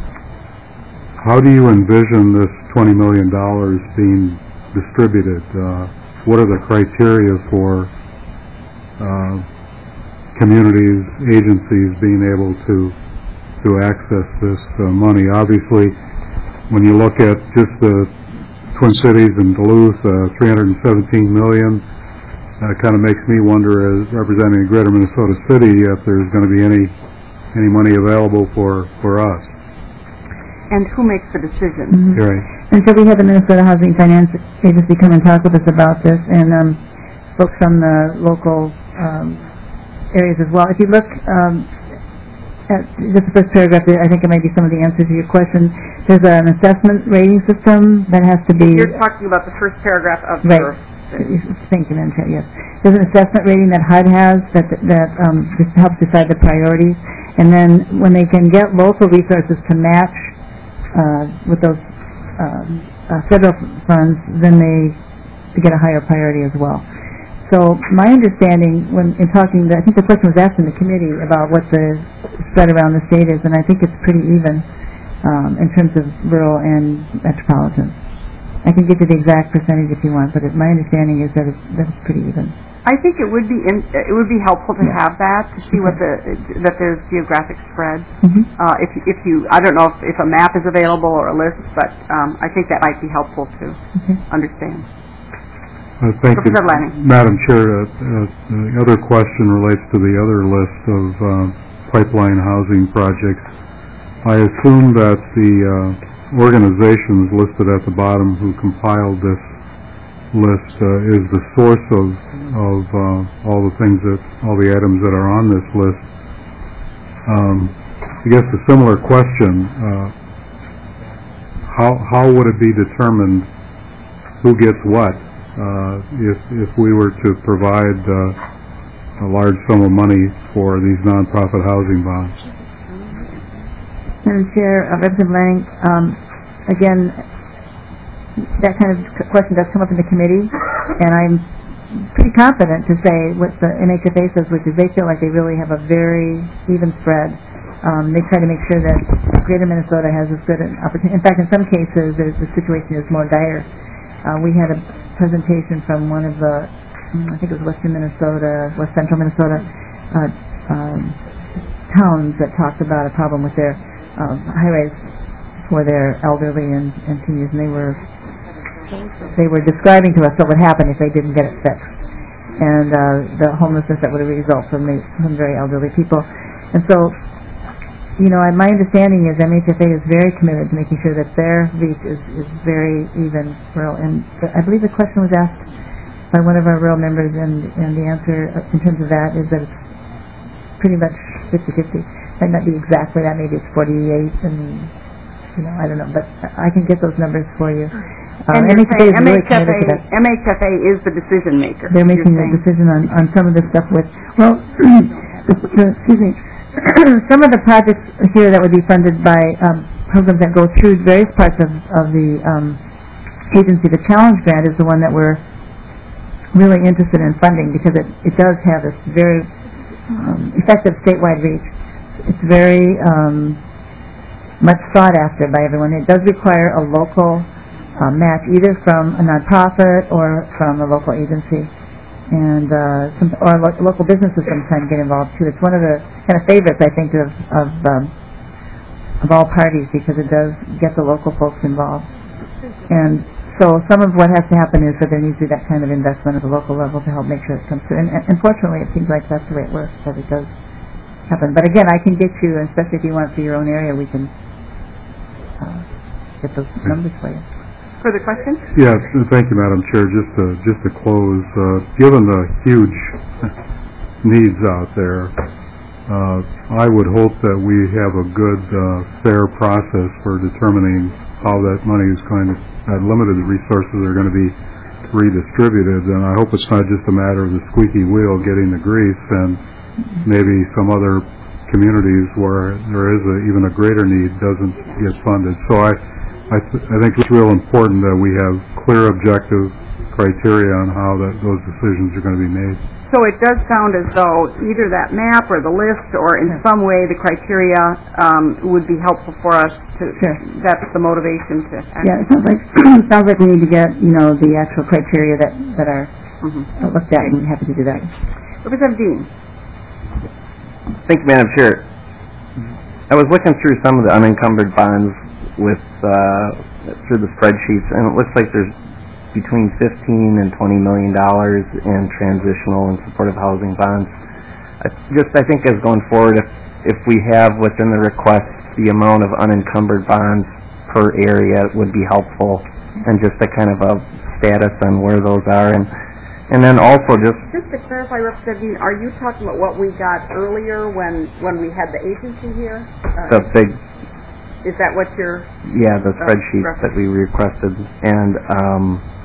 how do you envision this twenty million dollars being distributed? Uh, what are the criteria for uh, communities, agencies being able to to access this uh, money? Obviously, when you look at just the Twin Cities and Duluth, uh, three hundred seventeen million dollars, Uh, kind of makes me wonder, as representing Greater Minnesota City, if there's going to be any any money available for for us. And who makes the decision? Mm-hmm. Right. And so we have the Minnesota Housing Finance Agency come and talk with us about this, and um, folks from the local um, areas as well. If you look um, at just the first paragraph, I think it might be some of the answers to your question. There's an assessment rating system that has to be... You're talking about the first paragraph of Right. your... Thank you, Madam Chair. Yes, there's an assessment rating that H U D has that that um, just helps decide the priorities, and then when they can get local resources to match uh, with those um, uh, federal funds, then they to get a higher priority as well. So my understanding, when in talking, I think the question was asked in the committee about what the spread around the state is, and I think it's pretty even um, in terms of rural and metropolitan. I can give you the exact percentage if you want, but it, my understanding is that it's, that it's pretty even. I think it would be in, it would be helpful to Yeah. have that to see what the that there's geographic spread. Mm-hmm. Uh, if if you I don't know if, if a map is available or a list, but um, I think that might be helpful to Okay. understand. Uh, thank you, Representative Lanning. Madam Chair. Uh, uh, the other question relates to the other list of uh, pipeline housing projects. I assume that the uh, organizations listed at the bottom who compiled this list uh, is the source of of uh, all the things that all the items that are on this list. Um, I guess a similar question: uh, how how would it be determined who gets what uh, if if we were to provide uh, a large sum of money for these nonprofit housing bonds? Madam Chair, uh, Representative Lanning, um, again, that kind of c- question does come up in the committee, and I'm pretty confident to say what the M H F A says, which is they feel like they really have a very even spread. Um, they try to make sure that Greater Minnesota has as good an opportunity. In fact, in some cases, there's, the situation is more dire. Uh, we had a presentation from one of the, I think it was Western Minnesota, West Central Minnesota uh, um, towns that talked about a problem with their uh, high-rise for their elderly and, and seniors, and they were they were describing to us what would happen if they didn't get it fixed, and uh, the homelessness that would result from the from very elderly people. And so, you know, my understanding is M H F A is very committed to making sure that their reach is, is very even, rural. And I believe the question was asked by one of our rural members, and, and the answer in terms of that is that it's pretty much fifty-fifty. Might not be exactly that. Maybe it's forty-eight, and you know, I don't know, but I can get those numbers for you. Um, and M H F A is really M H F A, committed to that. M H F A is the decision maker. They're making the decision on, on some of this stuff with, well, excuse me, some of the projects here that would be funded by um, programs that go through various parts of, of the um, agency. The challenge grant is the one that we're really interested in funding because it, it does have this very um, effective statewide reach. It's very um, much sought after by everyone. It does require a local uh, match, either from a nonprofit or from a local agency, and uh, some, or lo- local businesses sometimes get involved too. It's one of the kind of favorites, I think, of of, um, of all parties because it does get the local folks involved. And so some of what has to happen is that there needs to be that kind of investment at the local level to help make sure it comes through. And, and unfortunately, it seems like that's the way it works, that it does happen. But again, I can get you, especially if you want it for your own area, we can uh, get those numbers for you. Further questions? Yes, thank you, Madam Chair. Just to, just to close, uh, given the huge needs out there, uh, I would hope that we have a good, uh, fair process for determining how that money is going to, that limited resources are going to be redistributed. And I hope it's not just a matter of the squeaky wheel getting the grease and maybe some other communities where there is a, even a greater need doesn't get funded. So I I, th- I think it's real important that we have clear objective criteria on how that those decisions are going to be made. So it does sound as though either that map or the list or in some way the criteria um, would be helpful for us to, sure. That's the motivation to act. Yeah, it sounds like, sounds like we need to get, you know, the actual criteria that, that are mm-hmm. looked at, and I'm happy to do that. Representative Dean. Thank you, Madam Chair. I was looking through some of the unencumbered bonds with uh, through the spreadsheets, and it looks like there's between fifteen and twenty million dollars in transitional and supportive housing bonds. I just I think as going forward, if if we have within the request the amount of unencumbered bonds per area, it would be helpful, and just a kind of a status on where those are, and and then also just just to clarify, Representative Dean, are you talking about what we got earlier when when we had the agency here? Uh, the big. Is that what you're... Yeah, the spreadsheet uh, that we requested. And um,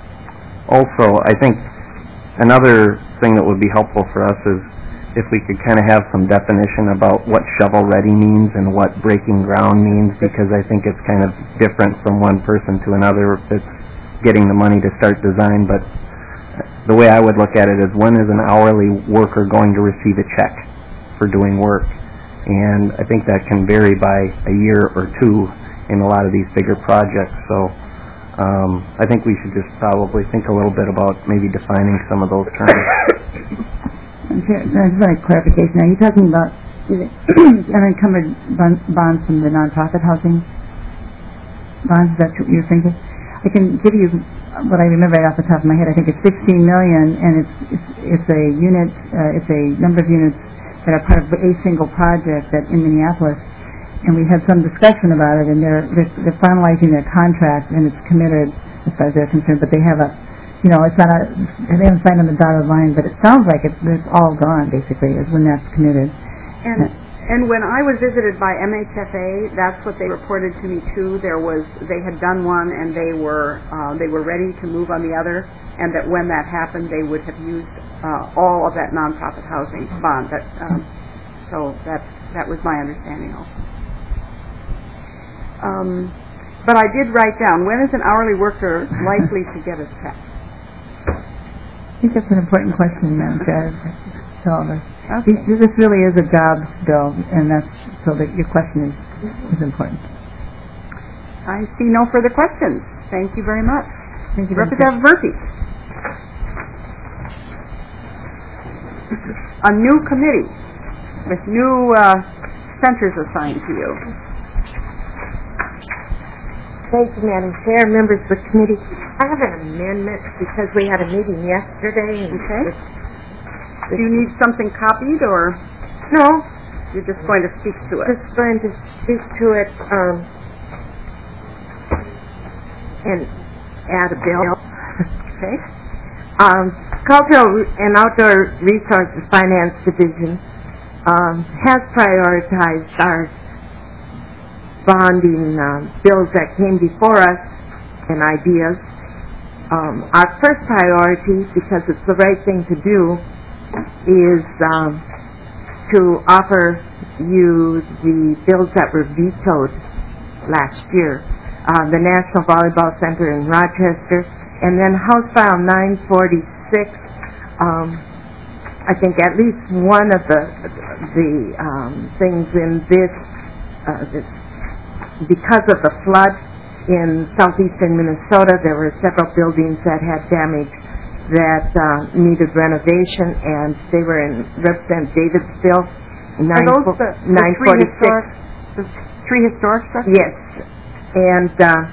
also, I think another thing that would be helpful for us is if we could kind of have some definition about what shovel-ready means and what breaking ground means, because I think it's kind of different from one person to another if it's getting the money to start design. But the way I would look at it is, when is an hourly worker going to receive a check for doing work? And I think that can vary by a year or two in a lot of these bigger projects. So um, I think we should just probably think a little bit about maybe defining some of those terms. Okay, I just want a clarification. Are you talking about unencumbered bonds from the nonprofit housing bonds? Is that what you're thinking? I can give you what I remember right off the top of my head. I think it's sixteen million, and it's it's, it's a unit. Uh, it's a number of units that are part of a single project that in Minneapolis, and we had some discussion about it, and they're, they're they're finalizing their contract, and it's committed as far as they're concerned, but they have a, you know, it's not a, they haven't signed on the dotted line, but it sounds like it's, it's all gone, basically, is when that's committed. And and when I was visited by M H F A, that's what they reported to me too. There was, they had done one, and they were uh, they were ready to move on the other, and that when that happened, they would have used uh, all of that nonprofit housing bond. That um, so that that was my understanding also. Um, But I did write down, when is an hourly worker likely to get a check? I think that's an important question, Madam Chair, to all of us. Okay. This, this really is a jobs bill, and that's, so that your question is, is important. I see no further questions. Thank you very much. Thank you, Representative Murphy. A new committee with new uh, centers assigned to you. Thank you, Madam Chair, members of the committee. I have an amendment because we had a meeting yesterday. And okay. This, this Do you need something copied, or? No. You're just going to speak to it? Just going to speak to it um, and add a bill. Okay. Um, Cultural and Outdoor Resources Finance Division um, has prioritized our bonding um, bills that came before us and ideas. Um, our first priority, because it's the right thing to do, is um, to offer you the bills that were vetoed last year. Uh, the National Volleyball Center in Rochester, and then House File nine forty-six. Um, I think at least one of the the um, things in this, uh, this because of the flood in southeastern Minnesota, there were several buildings that had damage that uh, needed renovation, and they were in Representative David's bill. Are those the, the three historic, the three historic structures? Yes, and uh,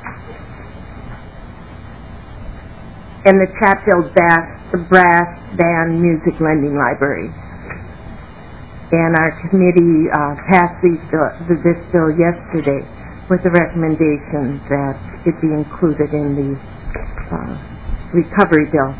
and the Chatfield Bass, the Brass Band Music Lending Library. And our committee uh, passed these bill, this bill yesterday with the recommendation that it be included in the uh, recovery bill.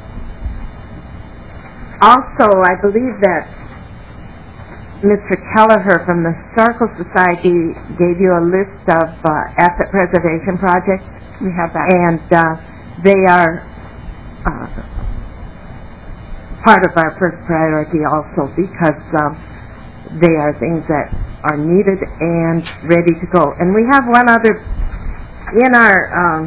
Also, I believe that Mister Kelleher from the Historical Society gave you a list of uh, asset preservation projects. We have that. And uh, they are uh, part of our first priority also, because um, they are things that are needed and ready to go. And we have one other in our um,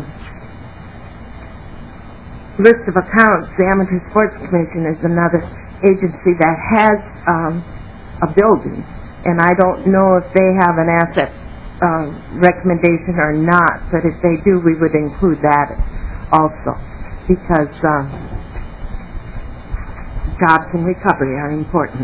list of accounts. The Amateur Sports Commission is another agency that has um, a building, and I don't know if they have an asset uh, recommendation or not, but if they do, we would include that also, because uh, jobs and recovery are important.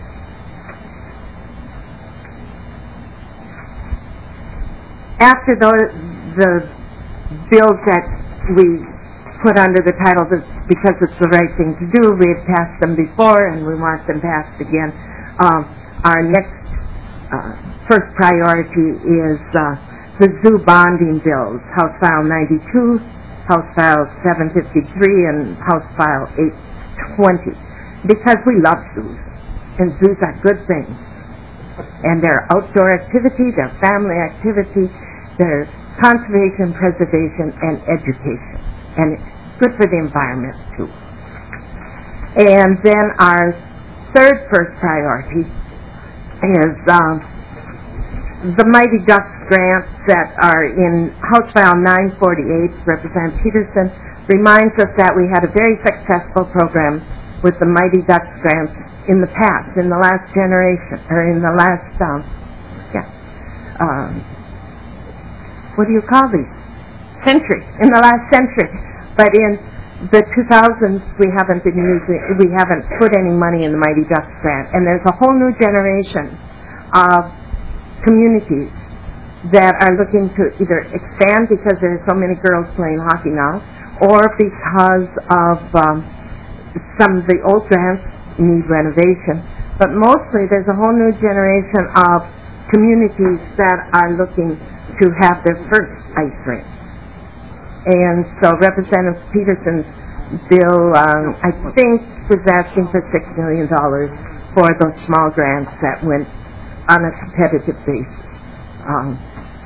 After the, the bills that we put under the title, because it's the right thing to do, we had passed them before and we want them passed again. Um, our next uh, first priority is uh, the zoo bonding bills, House File ninety-two, House File seven fifty-three, and House File eight twenty, because we love zoos, and zoos are good things. And they're outdoor activity, they're family activity, they're conservation, preservation, and education. And it's good for the environment, too. And then our third first priority is um, the Mighty Ducks grants that are in House File nine forty-eight. Representative Peterson reminds us that we had a very successful program with the Mighty Ducks grants in the past, in the last generation, or in the last, um, yeah, um, what do you call these? Century, in the last century. But in the two thousands, we haven't been using, we haven't put any money in the Mighty Ducks grant. And there's a whole new generation of communities that are looking to either expand because there are so many girls playing hockey now, or because of um, some of the old grants need renovation. But mostly there's a whole new generation of communities that are looking to have their first ice rink. And so Representative Peterson's bill, um, I think, was asking for six million dollars for those small grants that went on a competitive basis. Um,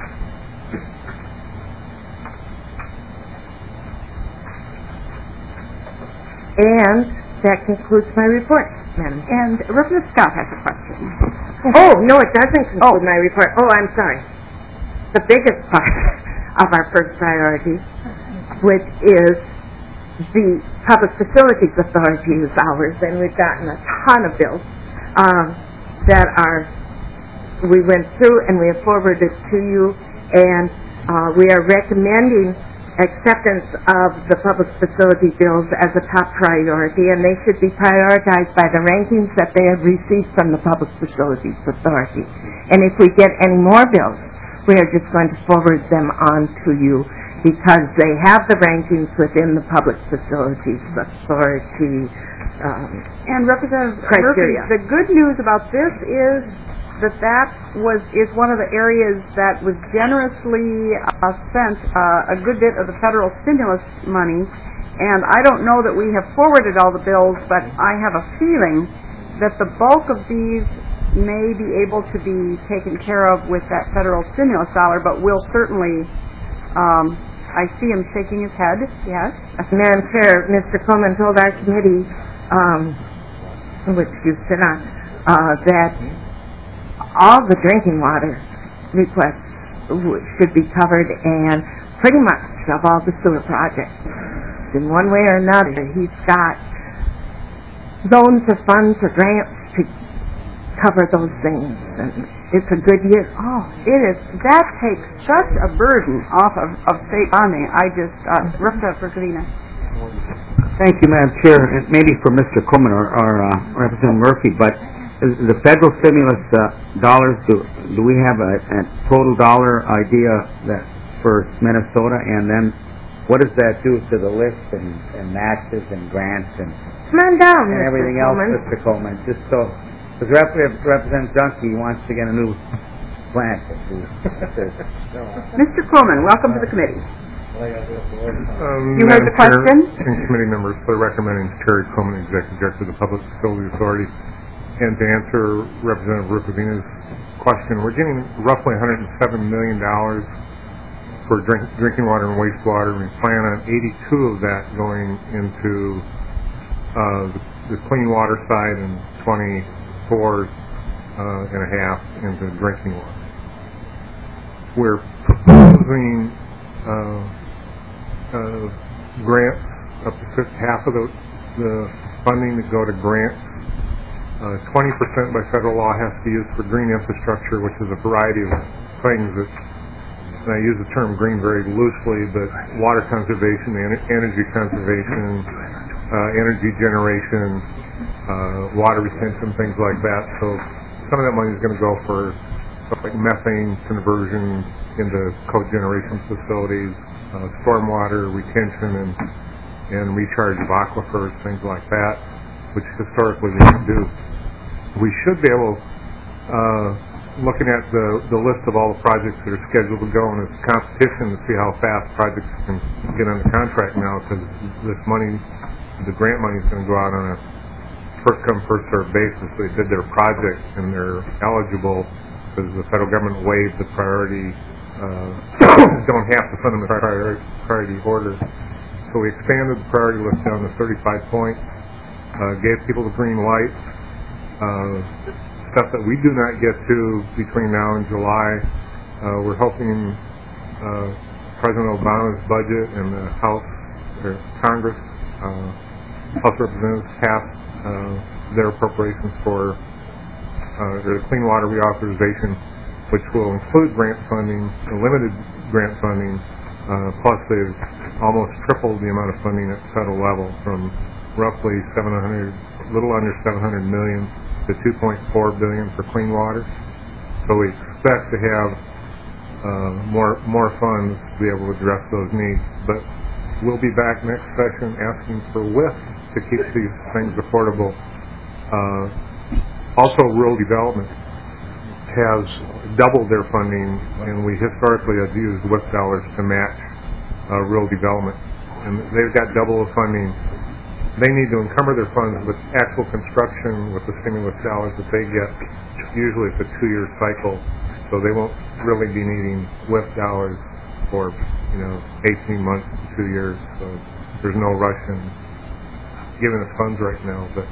and that concludes my report, Madam Chair. And Representative Scott has a question. Oh, no, it doesn't conclude oh. my report. Oh, I'm sorry. The biggest part of our first priority, which is the Public Facilities Authority's hours, and we've gotten a ton of bills um, that are, we went through and we have forwarded to you, and uh, we are recommending acceptance of the public facility bills as a top priority, and they should be prioritized by the rankings that they have received from the Public Facilities Authority. And if we get any more bills, we are just going to forward them on to you because they have the rankings within the Public Facilities Authority um, and Representative criteria. Murphy, the good news about this is that that was is one of the areas that was generously uh, spent uh, a good bit of the federal stimulus money, and I don't know that we have forwarded all the bills, but I have a feeling that the bulk of these may be able to be taken care of with that federal stimulus dollar, but we'll certainly, um, I see him shaking his head, yes? Madam Chair, Mister Coleman told our committee, um, which you sit on, uh, that all the drinking water requests should be covered, and pretty much of all the sewer projects. In one way or another, he's got loans or funds or grants to cover those things, and it's a good year. Oh, it is. That takes such a burden off of, of state bonding. I just, uh, Representative Perkadina. Thank you, Madam Chair. And maybe for Mister Coleman or, or uh, Representative Murphy, but the federal stimulus uh, dollars, do, do we have a, a total dollar idea that for Minnesota, and then what does that do to the list and, and matches and grants and, Come on down, and everything else, Mister Coleman? Just so, because Representative, Representative Dunphy wants to get a new plant. Mister Coleman, welcome to the committee. Um, you heard the Chair question? And committee members, for recommending Terry Coleman, Executive Director of the Public Facilities Authority. And to answer Representative Rukavina's question, we're getting roughly one hundred seven million dollars for drink, drinking water and wastewater. We plan on eighty-two of that going into uh, the, the clean water side and twenty-four uh, and a half into drinking water. We're proposing uh, uh, grants up to half of the, the funding to go to grants. Uh, twenty percent by federal law has to be used for green infrastructure, which is a variety of things that, and I use the term green very loosely, but water conservation, en- energy conservation, uh, energy generation, uh, water retention, things like that. So some of that money is going to go for stuff like methane conversion into cogeneration facilities, uh, stormwater retention and, and recharge of aquifers, things like that, which historically we didn't do. We should be able, uh, looking at the, the list of all the projects that are scheduled to go, and it's competition to see how fast projects can get under contract now, because this money, the grant money is going to go out on a first come, first served basis. They did their project and they're eligible because the federal government waived the priority, uh, don't have to fund them in priority, priority order. So we expanded the priority list down to thirty-five points, uh, gave people the green light. Uh, stuff that we do not get to between now and July, uh, we're hoping uh, President Obama's budget and the House, or Congress, uh, House Representatives pass uh, their appropriations for uh, or the Clean Water Reauthorization, which will include grant funding, limited grant funding, uh, plus they've almost tripled the amount of funding at the federal level from roughly seven hundred, a little under seven hundred million to two point four billion for clean water. So we expect to have uh, more more funds to be able to address those needs. But we'll be back next session asking for W I F to keep these things affordable. Uh, also, rural development has doubled their funding, and we historically have used W I F dollars to match uh, rural development. And they've got double the funding. They need to encumber their funds with actual construction with the stimulus dollars that they get. Usually it's a two-year cycle, so they won't really be needing W I F dollars for, you know, eighteen months to two years. So there's no rush in giving us funds right now. But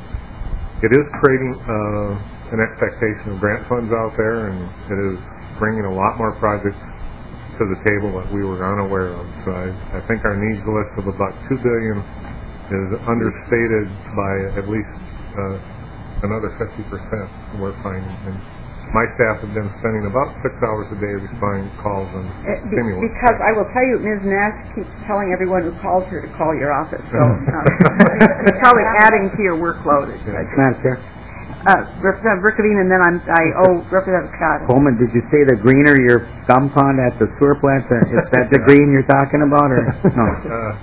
it is creating uh, an expectation of grant funds out there, and it is bringing a lot more projects to to the table that we were unaware of. So I, I think our needs list of about two billion is understated by at least uh, another fifty percent. We're finding. And my staff have been spending about six hours a day responding to calls and Uh, be- stimulus. Because I will tell you, Miz Nash keeps telling everyone who calls her to call your office, so uh, it's probably adding to your workload. Madam Chair. Uh, Representative Rickovine, and then I'm, I owe Representative Scott. Coleman, did you say the greener your thumb pond at the sewer plant? uh, Is that the green you're talking about, or no? Uh,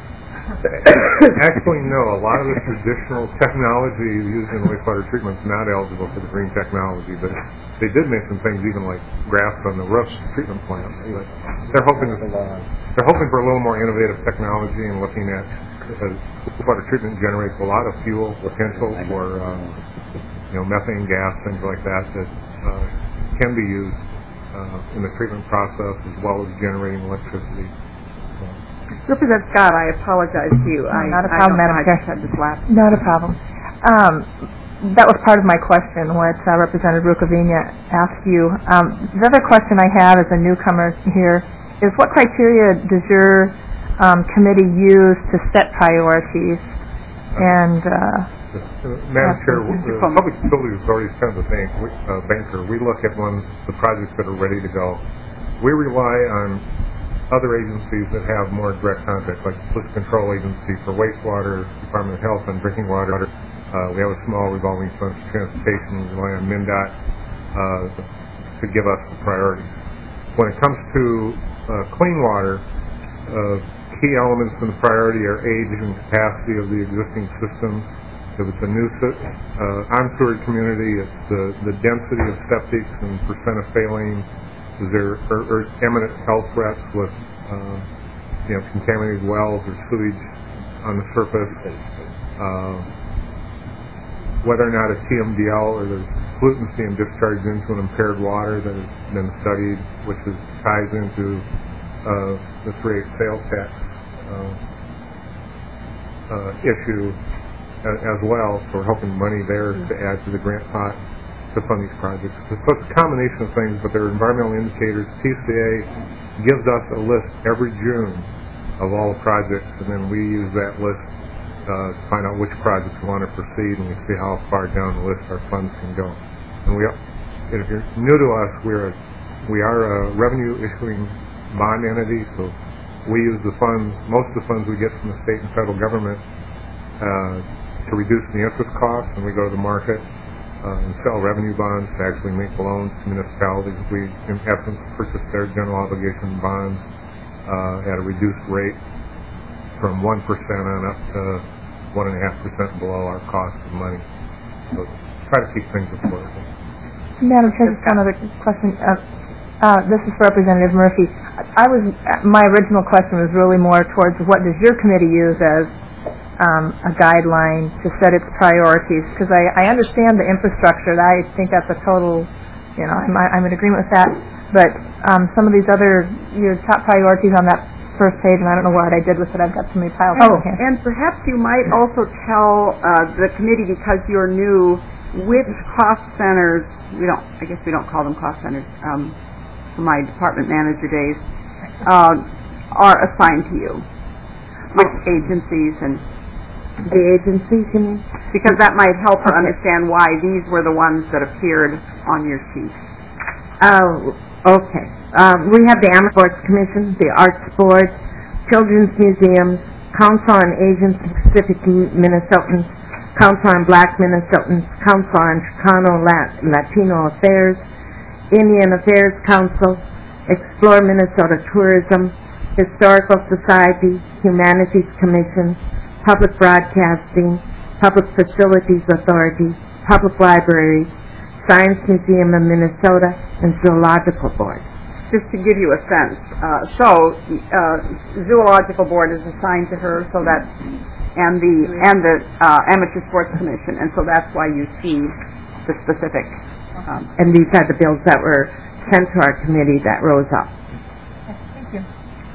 actually, no. A lot of the traditional technology used in wastewater treatment is not eligible for the green technology, but they did mention things even like grass on the roof treatment plant. But they're hoping they're hoping for a little more innovative technology and looking at because wastewater treatment generates a lot of fuel potential for um, you know methane gas, things like that that uh, can be used uh, in the treatment process as well as generating electricity. Representative Scott, I apologize to you. I, Not a I problem, don't know Madam how I Chair. just had this last. Not a problem. Um, that was part of my question, what uh, Representative Rukavina asked you. Um, the other question I have as a newcomer here is what criteria does your um, committee use to set priorities? And uh, Uh, Madam Chair, the Public Utilities Authority is kind of a bank, we, uh, banker. We look at ones, the projects that are ready to go. We rely on other agencies that have more direct contact, like the Pollution Control Agency for wastewater, Department of Health on drinking water. Uh, we have a small revolving fund for transportation. We rely on MnDOT uh, to give us the priorities. When it comes to uh, clean water, uh, key elements in the priority are age and capacity of the existing systems. If it's a new uh, on-sewer community, it's the, the density of septics and percent of failing. Is there or, or imminent health threats with uh, you know contaminated wells or sewage on the surface? Uh, whether or not a T M D L or there's pollutants being discharged into an impaired water that has been studied, which is, ties into uh, the three eight sales tax uh, uh, issue as well, so we're hoping money there to add to the grant pot to fund these projects. So it's a combination of things, but they're environmental indicators. P C A gives us a list every June of all the projects, and then we use that list uh, to find out which projects we want to proceed, and we see how far down the list our funds can go. And we, if you're new to us, we're a, we are a revenue issuing bond entity, so we use the funds, most of the funds we get from the state and federal government uh, to reduce the interest costs, and we go to the market uh, and sell revenue bonds to actually make loans to municipalities. We, in essence, purchase their general obligation bonds uh, at a reduced rate from one percent on up to one point five percent below our cost of money. So try to keep things affordable. Madam Chair, just another question. Uh, uh, this is for Representative Murphy. I was my original question was really more towards what does your committee use as um, a guideline to set its priorities? Because I, I understand the infrastructure. I think that's a total, you know, I'm, I'm in agreement with that. But um, some of these other your top priorities on that first page, and I don't know what I did with it. I've got so many piles. Oh, and perhaps you might also tell uh, the committee, because you're new, which cost centers, we don't, I guess we don't call them cost centers, um, from my department manager days, uh, are assigned to you. Which agencies and... The agencies, you mean? Because that might help her understand why these were the ones that appeared on your sheet. Oh, okay. Uh, we have the Amherst Sports Commission, the Arts Board, Children's Museums, Council on Asian Pacific Minnesotans, Council on Black Minnesotans, Council on Chicano Lat- Latino Affairs, Indian Affairs Council, Explore Minnesota Tourism, Historical Society, Humanities Commission, Public Broadcasting, Public Facilities Authority, Public Library, Science Museum of Minnesota, and Zoological Board. Just to give you a sense, uh, so uh, Zoological Board is assigned to her, so that, and the and the uh, Amateur Sports Commission, and so that's why you see the specific. Um, and these are the bills that were sent to our committee that rose up. Thank you.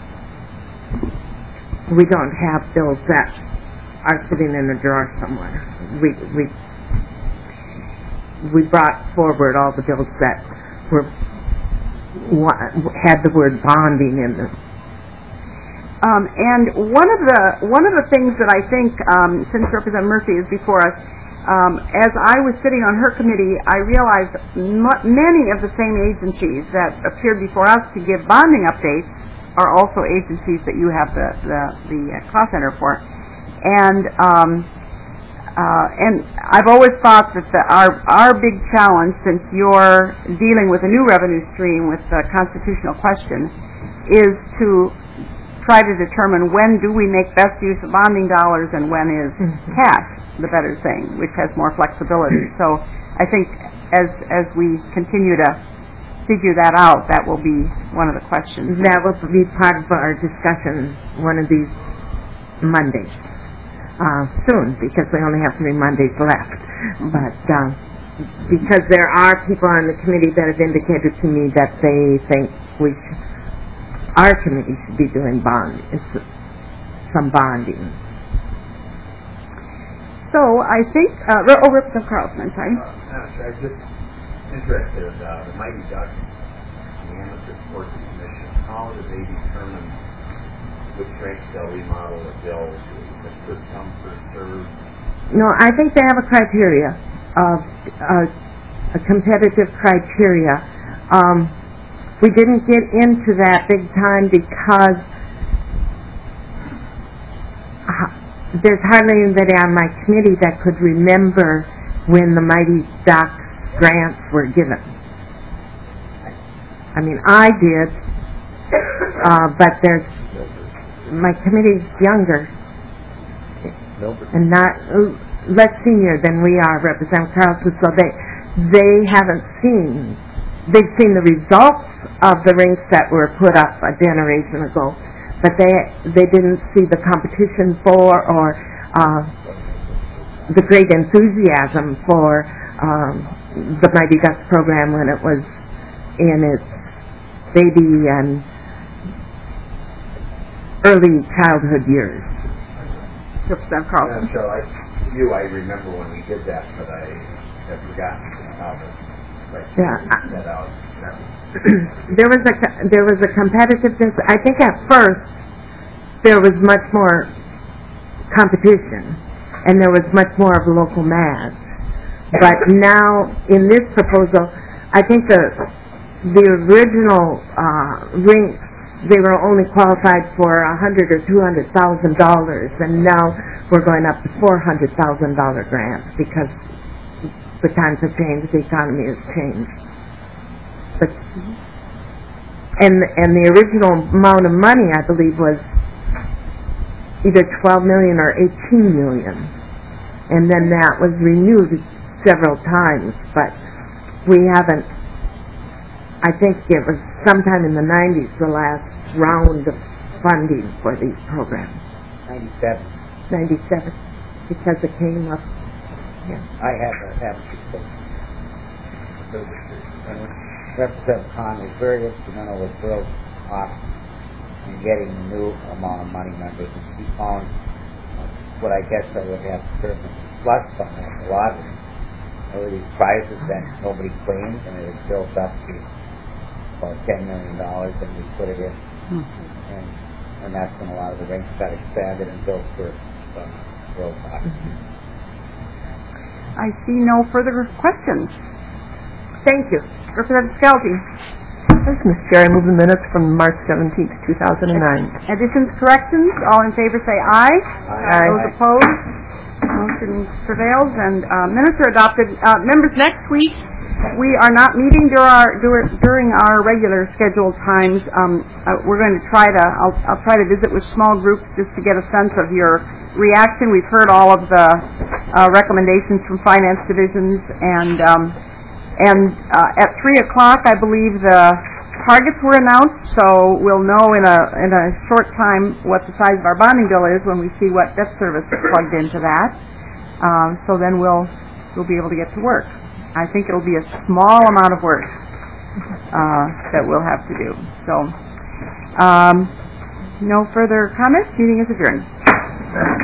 We don't have bills that are sitting in a drawer somewhere. We we we brought forward all the bills that were wa- had the word bonding in them. Um, and one of the one of the things that I think, um, since Representative Murphy is before us, um, as I was sitting on her committee, I realized m- many of the same agencies that appeared before us to give bonding updates are also agencies that you have the the, the uh, cost center for, and um, uh, and I've always thought that the, our our big challenge, since you're dealing with a new revenue stream with the constitutional question, is to try to determine when do we make best use of bonding dollars and when is mm-hmm. cash the better thing, which has more flexibility. So I think as as we continue to figure that out, that will be one of the questions. That will be part of our discussion one of these Mondays uh, soon, because we only have three Mondays left. Mm-hmm. But uh, because there are people on the committee that have indicated to me that they think we should, our committee should be doing bond, some bonding. So I think, uh, oh, Representative Carlson, I'm sorry. Uh, I was just interested, uh, the Mighty Ducks, the Amateur Sports Commission, how do they determine which ranks they'll remodel or build? Is it first come, first served? No, I think they have a criteria, of, uh, a competitive criteria. Um, We didn't get into that big time because uh, there's hardly anybody on my committee that could remember when the Mighty Ducks grants were given. I mean, I did, uh, but there's, my committee's younger and not less senior than we are, Representative Carlson, so they, they haven't seen, they've seen the results of the rinks that were put up a generation ago, but they they didn't see the competition for or uh, the great enthusiasm for um, the Mighty Ducks program when it was in its baby and early childhood years. Representative Carlson. So I, you, I remember when we did that, but I have forgotten how to like, yeah. that out. there was a there was a competitiveness. I think at first there was much more competition, and there was much more of a local match. But now in this proposal, I think the the original uh, rinks, they were only qualified for a hundred or two hundred thousand dollars, and now we're going up to four hundred thousand dollar grants because the times have changed, the economy has changed. But, and and the original amount of money, I believe, was either twelve million or eighteen million, and then that was renewed several times. But we haven't. I think it was sometime in the nineties the last round of funding for these programs. Ninety-seven. Ninety-seven, because it came up. Yeah. I have a have a Representative Khan was very instrumental with Girls Off in getting a new amount of money members, and he found uh, what I guess I would have certain plus on that, the lottery. There were these prizes that nobody claimed, and it was built up to about ten million dollars, and we put it in, mm-hmm. and and that's when a lot of the rinks got expanded and built for uh, Girls Off. Mm-hmm. I see no further questions. Thank you. Representative Skelty. Thank you, Mister Chair. I move the minutes from March seventeenth, two thousand nine. Additions, corrections, all in favor say aye. Aye. Those opposed, motion prevails, and uh, minutes are adopted. Uh, members, next week we are not meeting during our, during our regular scheduled times. Um, uh, we're going to try to, I'll, I'll try to visit with small groups just to get a sense of your reaction. We've heard all of the uh, recommendations from finance divisions, and um, And uh, at three o'clock, I believe the targets were announced, so we'll know in a in a short time what the size of our bonding bill is when we see what debt service is plugged into that. Um, so then we'll we'll be able to get to work. I think it'll be a small amount of work uh, that we'll have to do. So, um, no further comments. Meeting is adjourned.